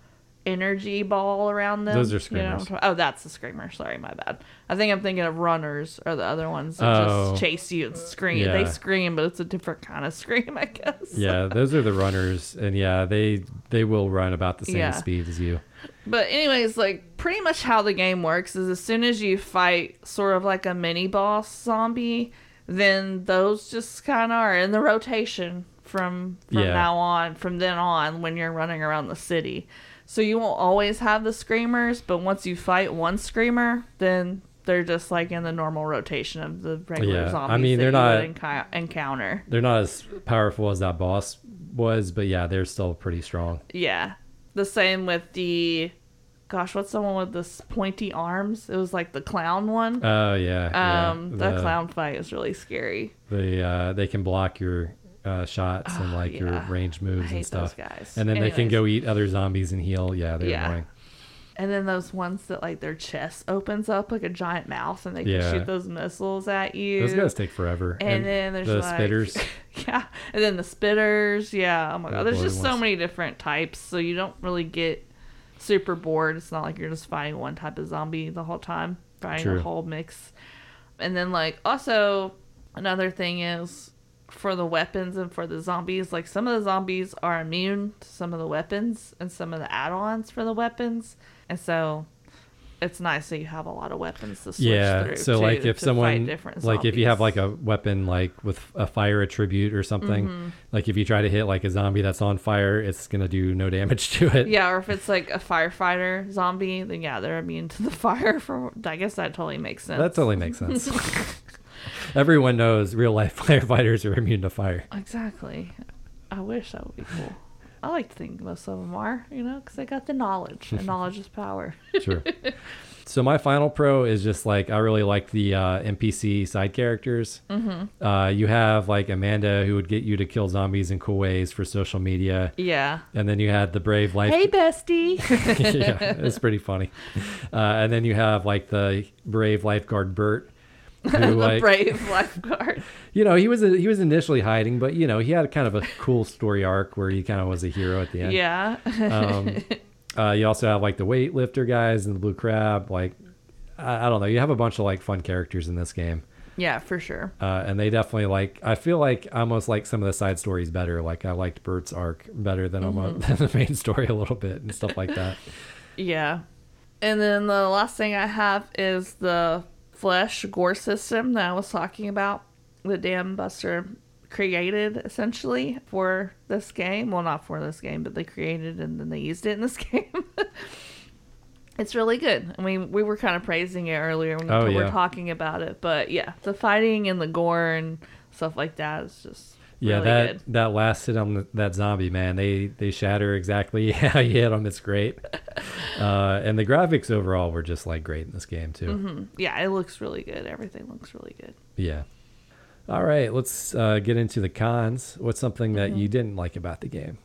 energy ball around them. Those are You know screamers. oh, that's the screamer. Sorry, my bad. I think I'm thinking of runners or the other ones that Oh, just chase you and scream. yeah. They scream, but it's a different kind of scream, I guess. Yeah, those are the runners, and yeah, they will run about the same Yeah. speed as you. But anyways, like pretty much how the game works is as soon as you fight sort of like a mini boss zombie, then those just kind of are in the rotation from Yeah. now on, from then on when you're running around the city. So you won't always have the screamers, but once you fight one screamer, then they're just like in the normal rotation of the regular Yeah, zombies I mean, that they're you would encounter. They're not as powerful as that boss was, but yeah, they're still pretty strong. Yeah. The same with the, gosh, what's the one with the pointy arms? It was like the clown one. Oh yeah, The clown fight is really scary. They can block your shots and like your yeah. range I moves hate and stuff. those guys. And then they can Anyways. go eat other zombies and heal. Yeah, they're Yeah. annoying. And then those ones that like their chest opens up like a giant mouth and they can Yeah. shoot those missiles at you. Those guys take forever. And then there's the like, spitters. Yeah. And then the spitters. Yeah. Oh my The god. There's bloated just so ones. many different types. So you don't really get super bored. It's not like you're just fighting one type of zombie the whole time. Fighting True. a whole mix. And then like also another thing is for the weapons and for the zombies, like some of the zombies are immune to some of the weapons and some of the add-ons for the weapons. And so it's nice that you have a lot of weapons to switch Yeah, through. so too, like if to someone fight different like if you have zombies. like a weapon like with a fire attribute or something, like if you try to hit like a zombie that's on fire, it's gonna do no damage to it. Yeah, or if it's like a firefighter zombie, then yeah, they're immune to the fire. I guess that totally makes sense. That totally makes sense. Everyone knows real life firefighters are immune to fire. Exactly. I wish that would be cool. I like to think most of them are, because they got the knowledge, and knowledge is power. Sure. So my final pro is just like I really like the NPC side characters. Mm-hmm. You have like Amanda who would get you to kill zombies in cool ways for social media, Yeah. and then you had the brave life. Hey, bestie. Yeah, it's pretty funny. And then you have like the brave lifeguard Bert, who The like brave lifeguard. he was initially hiding, but he had kind of a cool story arc where he kind of was a hero at the end. Yeah. You also have like the weightlifter guys and the blue crab. Like I don't know, you have a bunch of like fun characters in this game. Yeah, for sure. And they definitely I feel like I almost like some of the side stories better. Like I liked Bert's arc better than than the main story a little bit and stuff like that. Yeah. And then the last thing I have is the flesh gore system that I was talking about that Dan Buster created essentially for this game. Well, not for this game, but they created and then they used it in this game. It's really good. I mean, we were kind of praising it earlier when we were talking about it. But yeah, the fighting and the gore and stuff like that is just really good. That last hit on that zombie, man, they shatter exactly how you hit them. It's great. And the graphics overall were just like great in this game too. Mm-hmm. Yeah, it looks really good. Everything looks really good. Yeah. All right, let's get into the cons. What's something that you didn't like about the game?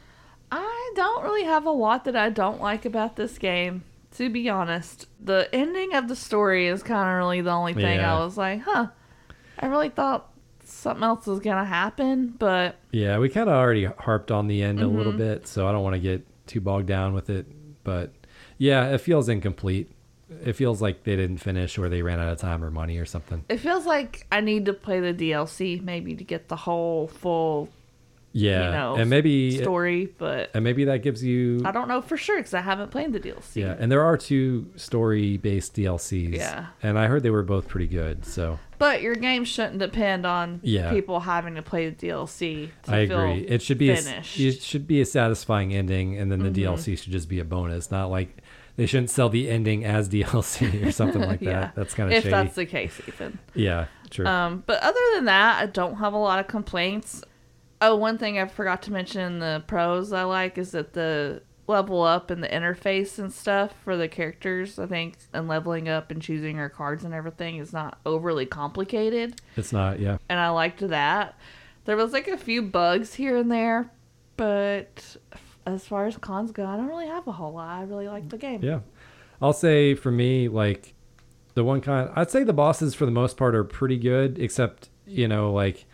I don't really have a lot that I don't like about this game, to be honest. The ending of the story is kind of really the only thing Yeah. I was like, I really thought something else was going to happen, but Yeah, we kind of already harped on the end a little bit, so I don't want to get too bogged down with it. But yeah, it feels incomplete. It feels like they didn't finish or they ran out of time or money or something. it feels like I need to play the DLC maybe to get the whole full Yeah, and maybe story, but that gives you. I don't know for sure because I haven't played the DLC. Yeah, and there are 2 story-based DLCs. Yeah. And I heard they were both pretty good. So But your game shouldn't depend on people having to play the DLC to I agree. It should be a satisfying ending, and then the DLC should just be a bonus, not like they shouldn't sell the ending as DLC or something like that. Yeah. That's kind of if shady. that's the case, Ethan. Yeah, true. But other than that, I don't have a lot of complaints. Oh, one thing I forgot to mention in the pros I like is that the level up and the interface and stuff for the characters, I think, and leveling up and choosing our cards and everything is not overly complicated. It's not, yeah. And I liked that. There was like a few bugs here and there, but as far as cons go, I don't really have a whole lot. I really like the game. Yeah. I'll say for me, like the one I'd say the bosses for the most part are pretty good, except, like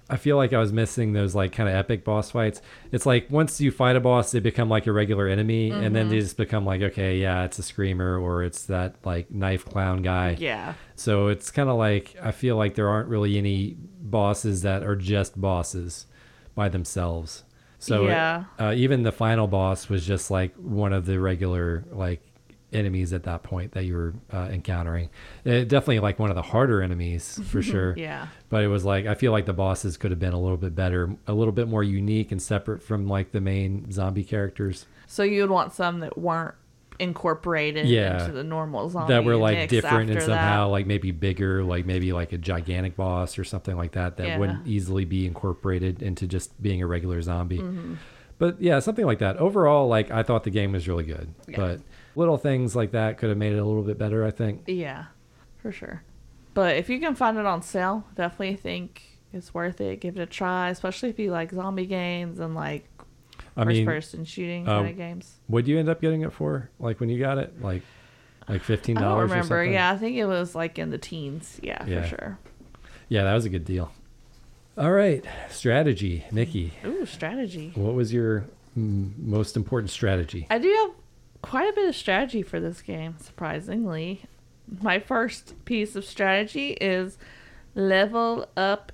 I feel like I was missing those like kind of epic boss fights. It's like once you fight a boss, they become like a regular enemy, and then they just become like, okay, yeah, it's a screamer or it's that like knife clown guy. Yeah. So it's kind of like I feel like there aren't really any bosses that are just bosses by themselves. So Yeah. even the final boss was just like one of the regular like enemies at that point that you were encountering. Definitely like one of the harder enemies for sure. Yeah. But it was like I feel like the bosses could have been a little bit better, a little bit more unique and separate from like the main zombie characters. So you would want some that weren't incorporated Yeah. into the normal zombie That were like mix different and after somehow that. like maybe bigger, like maybe like a gigantic boss or something like that Yeah. wouldn't easily be incorporated into just being a regular zombie. Mm-hmm. But yeah, something like that. Overall, like I thought the game was really good, Yeah. but little things like that could have made it a little bit better, I think. Yeah, for sure. But if you can find it on sale, definitely think it's worth it. Give it a try, especially if you like zombie games and like I mean, first-person shooting kind of games. what'd you end up getting it for? Like when you got it, like $15 I don't or remember. something? Yeah, I think it was like in the teens. Yeah, Yeah. for sure. Yeah, that was a good deal. All right, strategy, Nikki. Ooh, strategy. What was your most important strategy? I do have quite a bit of strategy for this game, surprisingly. My first piece of strategy is level up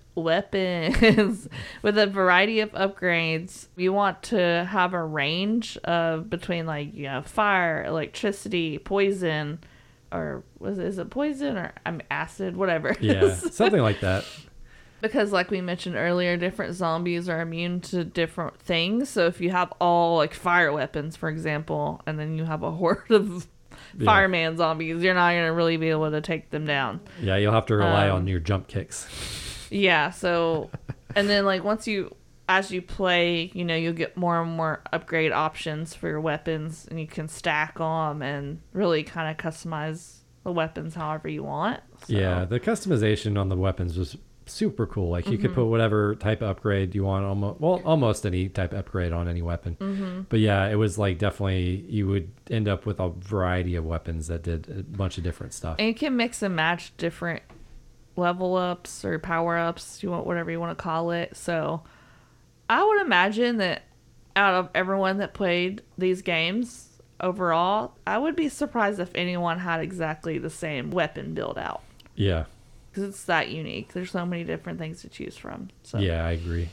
weapons with a variety of upgrades. You want to have a range of between like, you know, fire, electricity, poison, or is it poison or acid, whatever it Yeah, is. something like that. Because like we mentioned earlier, different zombies are immune to different things. So if you have all like fire weapons, for example, and then you have a horde of Yeah. fireman zombies, you're not going to really be able to take them down. Yeah, you'll have to rely on your jump kicks. Yeah, so and then like as you play, you know, you'll get more and more upgrade options for your weapons, and you can stack them and really kind of customize the weapons however you want. So, Yeah, the customization on the weapons was super cool. Like you could put whatever type of upgrade you want, almost any type of upgrade on any weapon. But yeah, it was like definitely you would end up with a variety of weapons that did a bunch of different stuff. and you can mix and match different level ups or power ups, whatever you want to call it. So I would imagine that out of everyone that played these games overall, I would be surprised if anyone had exactly the same weapon build out. Yeah. Because it's that unique. There's so many different things to choose from. So Yeah, I agree.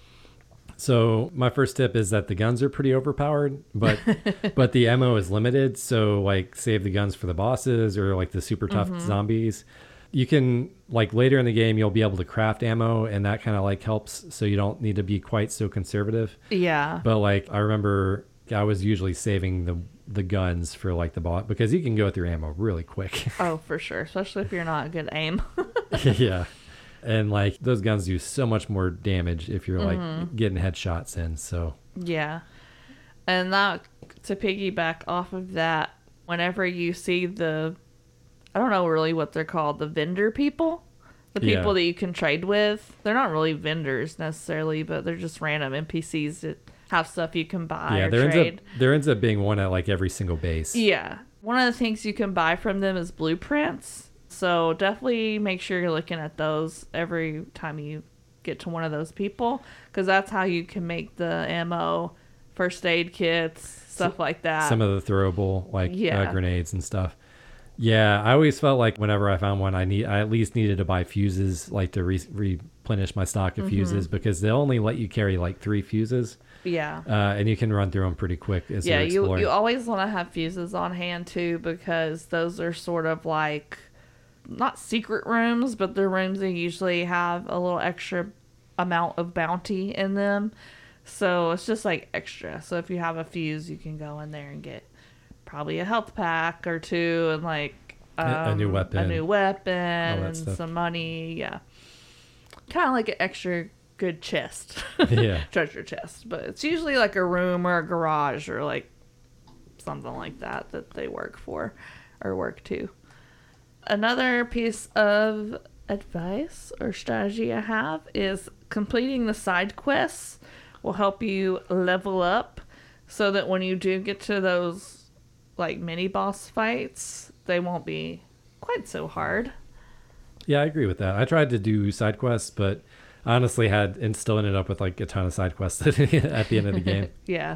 So my first tip is that the guns are pretty overpowered, but but the ammo is limited. So like save the guns for the bosses or like the super tough zombies. You can like later in the game you'll be able to craft ammo, and that kind of like helps. So you don't need to be quite so conservative. yeah. But like I remember I was usually saving the guns for like the boss because you can go through ammo really quick. Oh, for sure. Especially if you're not a good aim. Yeah. And like those guns do so much more damage if you're like getting headshots in. So Yeah. And that, to piggyback off of that, whenever you see I don't know really what they're called, the vendor people, the people Yeah. that you can trade with, they're not really vendors necessarily, but they're just random NPCs that have stuff you can buy yeah, or there trade. ends up being one at like every single base. Yeah. One of the things you can buy from them is blueprints. So definitely make sure you're looking at those every time you get to one of those people, because that's how you can make the ammo, first aid kits, stuff like that. Some of the throwable like Yeah. grenades and stuff. Yeah, I always felt like whenever I found one, I at least needed to buy fuses, like to replenish my stock of fuses, because they only let you carry like 3 fuses, Yeah. and you can run through them pretty quick as Yeah, you're exploring. you always want to have fuses on hand too, because those are sort of like not secret rooms, but they're rooms that usually have a little extra amount of bounty in them. So it's just like extra. So if you have a fuse, you can go in there and get probably a health pack or 2 and like A new weapon. All that and stuff. some money. Yeah. Kind of like an extra good chest. Yeah. Treasure chest. But it's usually like a room or a garage or like something like that they work for or work to. Another piece of advice or strategy I have is completing the side quests will help you level up so that when you do get to those like mini boss fights, they won't be quite so hard. Yeah, I agree with that. I tried to do side quests, but I honestly and still ended up with like a ton of side quests at the end of the game. Yeah.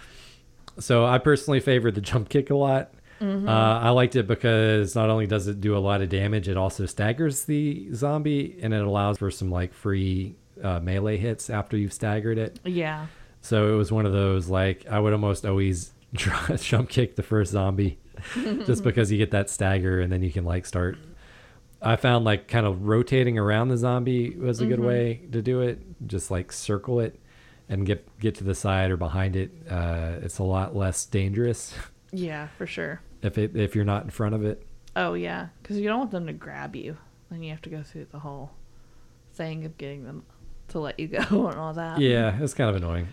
So I personally favored the jump kick a lot. I liked it because not only does it do a lot of damage, it also staggers the zombie, and it allows for some like free melee hits after you've staggered it. Yeah. So it was one of those, like, I would almost always jump kick the first zombie just because you get that stagger, and then you can like start. I found like kind of rotating around the zombie was a good way to do it. Just like circle it and get to the side or behind it. It's a lot less dangerous. Yeah, for sure. If you're not in front of it. Oh, yeah. Because you don't want them to grab you. Then you have to go through the whole thing of getting them to let you go and all that. Yeah, it's kind of annoying.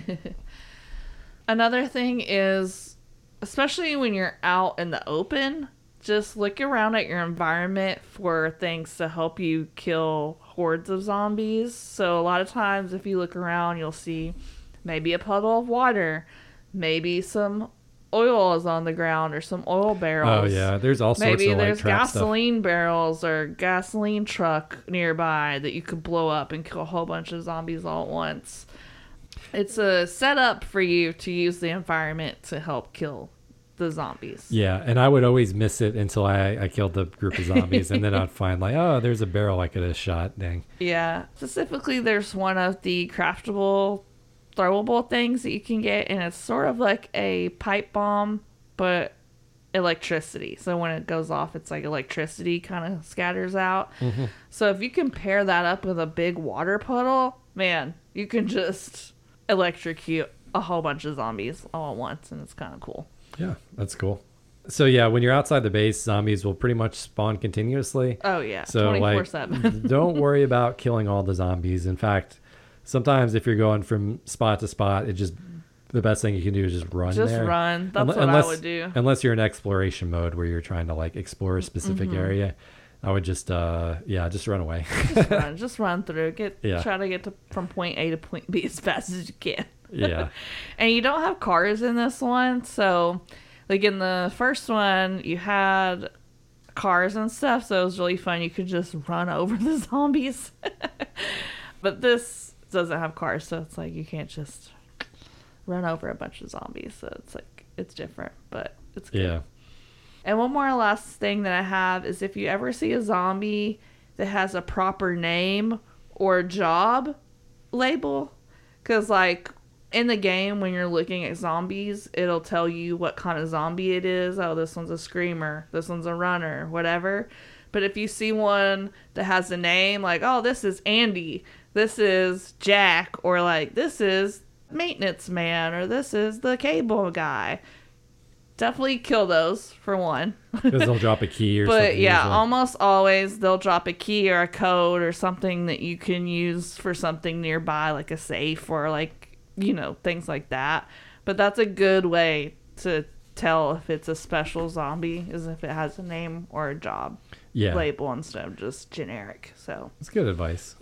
Another thing is, especially when you're out in the open, just look around at your environment for things to help you kill hordes of zombies. So a lot of times if you look around, you'll see maybe a puddle of water, maybe some oil is on the ground or some oil barrels. Oh yeah, there's all sorts maybe of like there's trap gasoline barrels or gasoline truck nearby that you could blow up and kill a whole bunch of zombies all at once. It's a setup for you to use the environment to help kill the zombies. Yeah, and I would always miss it until I killed the group of zombies, and then I'd find like, oh, there's a barrel I could have shot. Dang. Yeah. Specifically, there's one of the craftable throwable things that you can get, and it's sort of like a pipe bomb, but electricity. So when it goes off, it's like electricity kind of scatters out. So if you can pair that up with a big water puddle, man, you can just electrocute a whole bunch of zombies all at once, and it's kind of cool. Yeah, that's cool. So yeah, when you're outside the base, zombies will pretty much spawn continuously. Oh yeah, so 24/7. Like, don't worry about killing all the zombies. In fact, sometimes if you're going from spot to spot, the best thing you can do is just run. Just there. run. That's what I would do. Unless you're in exploration mode where you're trying to like explore a specific area, I would just run away. just run through. Try to get from point A to point B as fast as you can. Yeah. And you don't have cars in this one, so like in the first one you had cars and stuff, so it was really fun. You could just run over the zombies. But this doesn't have cars, so it's like you can't just run over a bunch of zombies. So it's like it's different, but it's good. Yeah. And one more last thing that I have is if you ever see a zombie that has a proper name or job label, because like in the game when you're looking at zombies, it'll tell you what kind of zombie it is. Oh, this one's a screamer, this one's a runner, whatever. But if you see one that has a name like, oh, this is Andy, this is Jack, or like this is maintenance man, or this is the cable guy, definitely kill those for one. Because they'll drop a key or something. But yeah, usually. almost always they'll drop a key or a code or something that you can use for something nearby, like a safe or like, things like that. But that's a good way to tell if it's a special zombie, is if it has a name or a job label instead of just generic. So it's good advice.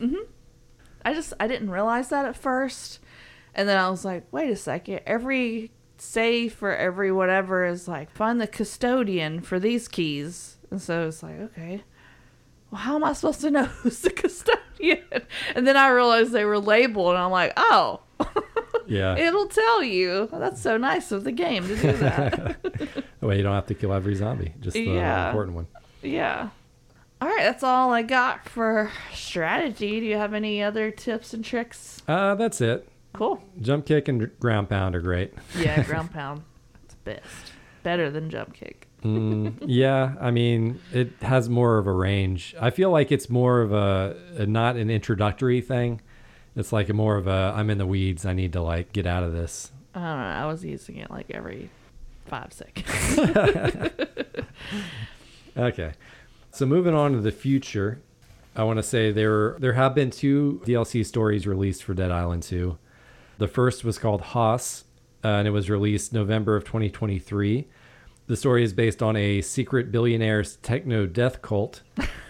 I didn't realize that at first. And then I was like, wait a second, every safe or every whatever is like, find the custodian for these keys. And so it's like, okay, well, how am I supposed to know who's the custodian? And then I realized they were labeled, and I'm like, oh, yeah, it'll tell you. That's so nice of the game to do that. That way you don't have to kill every zombie, just the important one. Yeah. All right, that's all I got for strategy. Do you have any other tips and tricks? That's it. Cool. Jump kick and ground pound are great. Yeah, ground pound. It's best. Better than jump kick. Yeah, I mean, it has more of a range. I feel like it's more of a not an introductory thing. It's like more of a, I'm in the weeds, I need to like get out of this. I don't know. I was using it like every 5 seconds. Okay. So moving on to the future, I want to say there have been 2 DLC stories released for Dead Island 2. The first was called Haas, and it was released November of 2023. The story is based on a secret billionaire's techno death cult.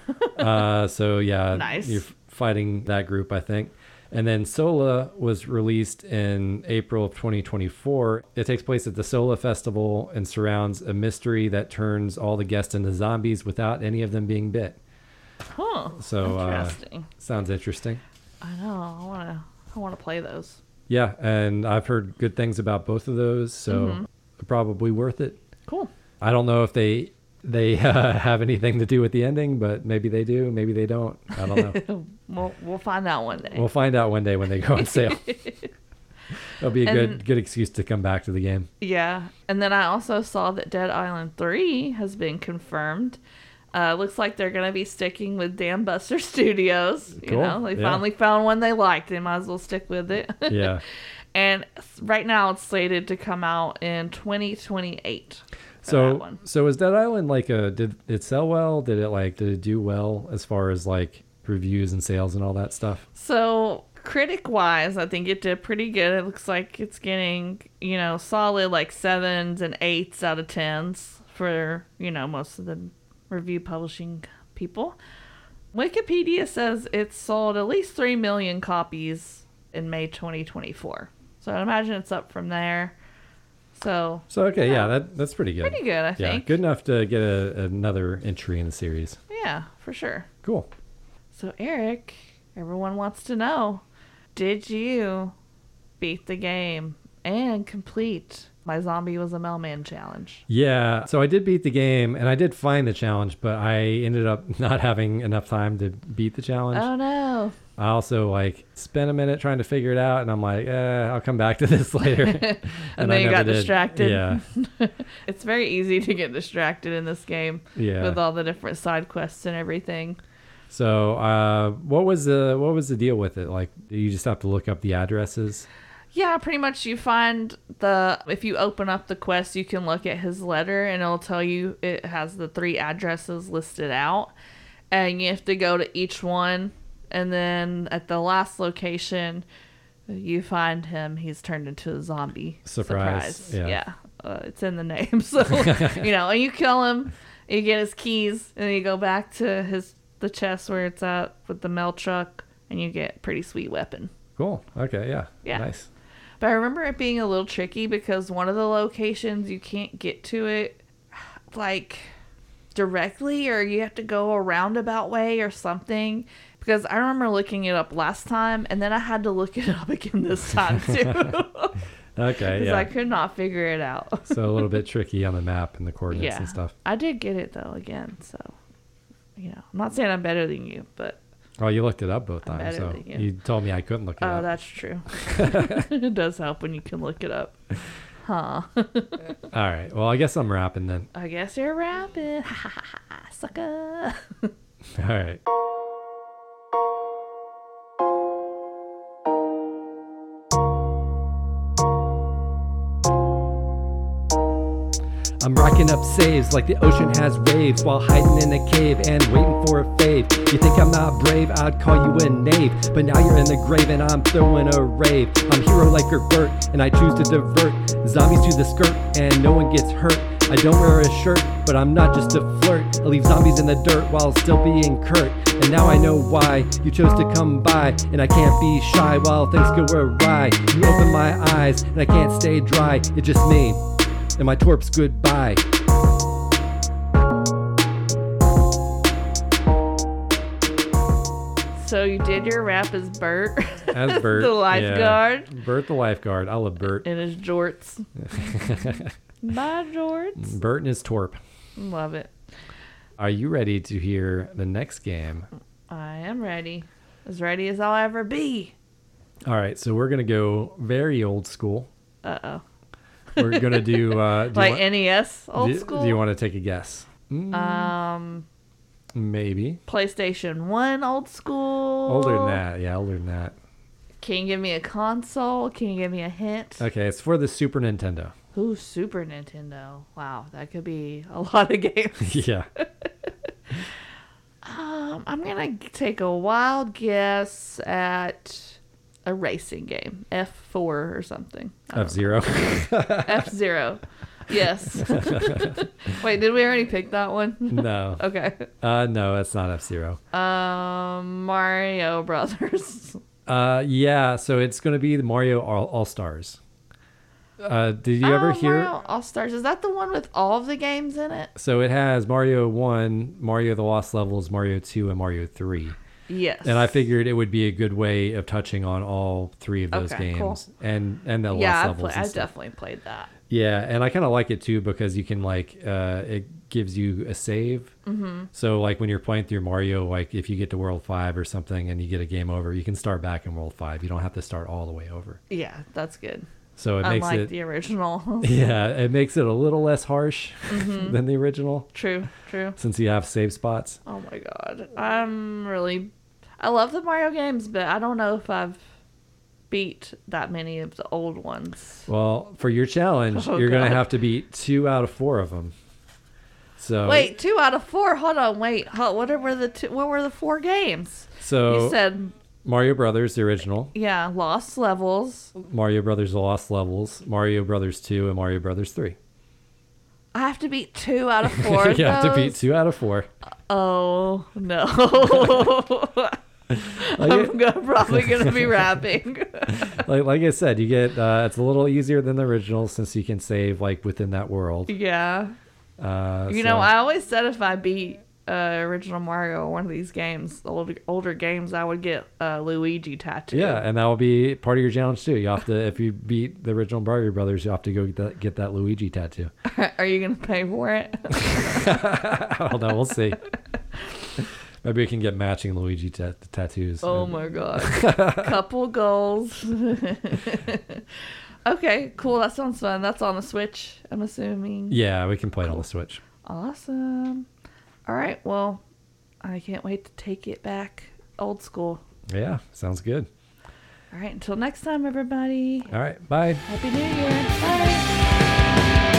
So yeah, nice. You're fighting that group, I think. And then Sola was released in April of 2024. It takes place at the Sola Festival and surrounds a mystery that turns all the guests into zombies without any of them being bit. Huh. So interesting. Sounds interesting. I know. I wanna play those. Yeah, and I've heard good things about both of those, so probably worth it. Cool. I don't know if they have anything to do with the ending, but maybe they do, maybe they don't. I don't know. We'll find out one day. We'll find out one day when they go on sale. It'll be a good excuse to come back to the game. Yeah. And then I also saw that Dead Island 3 has been confirmed. Looks like they're going to be sticking with Dam Buster Studios. You Cool. know, they Yeah. finally found one they liked. They might as well stick with it. Yeah. And right now it's slated to come out in 2028. for that one. So is Dead Island like did it sell well? Did it do well as far as like reviews and sales and all that stuff? So critic wise, I think it did pretty good. It looks like it's getting, solid like 7s and 8s out of 10s for, most of the review publishing people. Wikipedia says it sold at least 3 million copies in May 2024. So I imagine it's up from there. So Okay, yeah, that's pretty good. pretty good, I Yeah, think. good enough to get another entry in the series. Yeah, for sure. Cool. So Eric, everyone wants to know, did you beat the game and complete my Zombie Was a Mailman challenge? Yeah, so I did beat the game and I did find the challenge, but I ended up not having enough time to beat the challenge. Oh no. I also spent a minute trying to figure it out, and I'm like, I'll come back to this later. And then I you never got did. distracted. Yeah, It's very easy to get distracted in this game yeah. with all the different side quests and everything. So, what was the deal with it? Like, do you just have to look up the addresses? Yeah, pretty much you find if you open up the quest, you can look at his letter and it'll tell you it has the 3 addresses listed out. And you have to go to each one. And then at the last location, you find him. He's turned into a zombie. Surprise. Yeah. It's in the name. So, and you kill him, you get his keys, and then you go back to the chest where it's at with the mail truck, and you get a pretty sweet weapon. Cool. Okay. Yeah. Yeah. Nice. But I remember it being a little tricky because one of the locations you can't get to it directly, or you have to go a roundabout way or something. Because I remember looking it up last time, and then I had to look it up again this time too. Okay. Because Yeah. I could not figure it out. So a little bit tricky on the map and the coordinates and stuff. I did get it though again. So, I'm not saying I'm better than you, but Oh, you looked it up both I'm times, better so than you. you told me I couldn't look it oh, up. that's true. It does help when you can look it up. Huh. All right. Well, I guess I'm rapping then. I guess you're rapping. Sucker. All right. I'm racking up saves like the ocean has waves while hiding in a cave and waiting for a fave. You think I'm not brave? I'd call you a knave. But now you're in the grave and I'm throwing a rave. I'm hero like Bert and I choose to divert zombies to the skirt and no one gets hurt. I don't wear a shirt, but I'm not just a flirt. I leave zombies in the dirt while still being curt. And now I know why you chose to come by. And I can't be shy while things go awry. You open my eyes and I can't stay dry. It's just me and my twerp's goodbye. So you did your rap as Bert. As Bert. The lifeguard. Yeah. Bert the lifeguard. I love Bert. In his jorts. Bye, jorts. Bert and his twerp. Love it. Are you ready to hear the next game? I am ready. As ready as I'll ever be. All right, so we're going to go very old school. Uh-oh. We're going to do... NES old school? Do you want to take a guess? Maybe. PlayStation 1 old school? Older than that. Yeah, older than that. Can you give me a console? Can you give me a hint? Okay, it's for the Super Nintendo. Ooh, Super Nintendo. Wow, that could be a lot of games. Yeah. I'm going to take a wild guess at a racing game. F4 or something. F-Zero. F-Zero. Yes. Wait, did we already pick that one? No. Okay. No, that's not F-Zero. Mario Brothers. Yeah, so it's going to be the Mario All-Stars. Did you ever hear? Mario All-Stars. Is that the one with all of the games in it? So it has Mario 1, Mario the Lost Levels, Mario 2, and Mario 3. Yes. And I figured it would be a good way of touching on all three of those Okay, games cool. and the Yeah, lost I levels. and stuff. definitely played that. Yeah, and I kind of like it too because you can like it gives you a save. Mm-hmm. So like when you're playing through Mario, like if you get to World 5 or something and you get a game over, you can start back in World 5. You don't have to start all the way over. Yeah, that's good. So it makes Unlike it the original. yeah, it makes it a little less harsh than the original True. since you have save spots. Oh my god. I love the Mario games, but I don't know if I've beat that many of the old ones. Well, for your challenge, Oh, you're going God. to have to beat 2 out of 4 of them. So Wait, 2 out of 4. Hold on, wait. What were the 4 games? So You said Mario Brothers, the original, Lost Levels. Mario Brothers Lost Levels, Mario Brothers 2, and Mario Brothers 3. I have to beat 2 out of 4 of You have to beat those? 2 out of 4. Oh, no. Like, Probably going to be rapping. like I said, you get it's a little easier than the original since you can save like within that world. Yeah. You So- know, I always said if I beat original Mario or one of these games, older games, I would get a Luigi tattoo. Yeah, and that will be part of your challenge too. You have to, if you beat the original Mario Brothers, you have to go get that Luigi tattoo. Are you going to pay for it? I don't know. We'll see. Maybe we can get matching Luigi tattoos. Oh my god. Couple goals. Okay, cool. That sounds fun. That's on the Switch, I'm assuming. Yeah, we can play it on the Switch. Awesome. All right. Well, I can't wait to take it back old school. Yeah, sounds good. All right. Until next time, everybody. All right, bye. Happy New Year. Bye.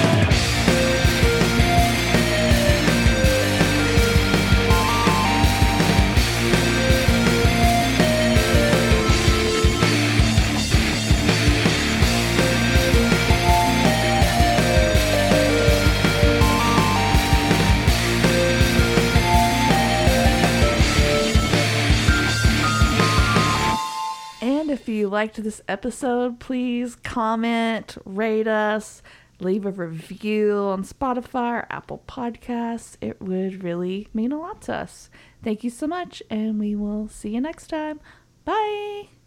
And if you liked this episode, please comment, rate us, leave a review on Spotify or Apple Podcasts. It would really mean a lot to us. Thank you so much, and we will see you next time. Bye.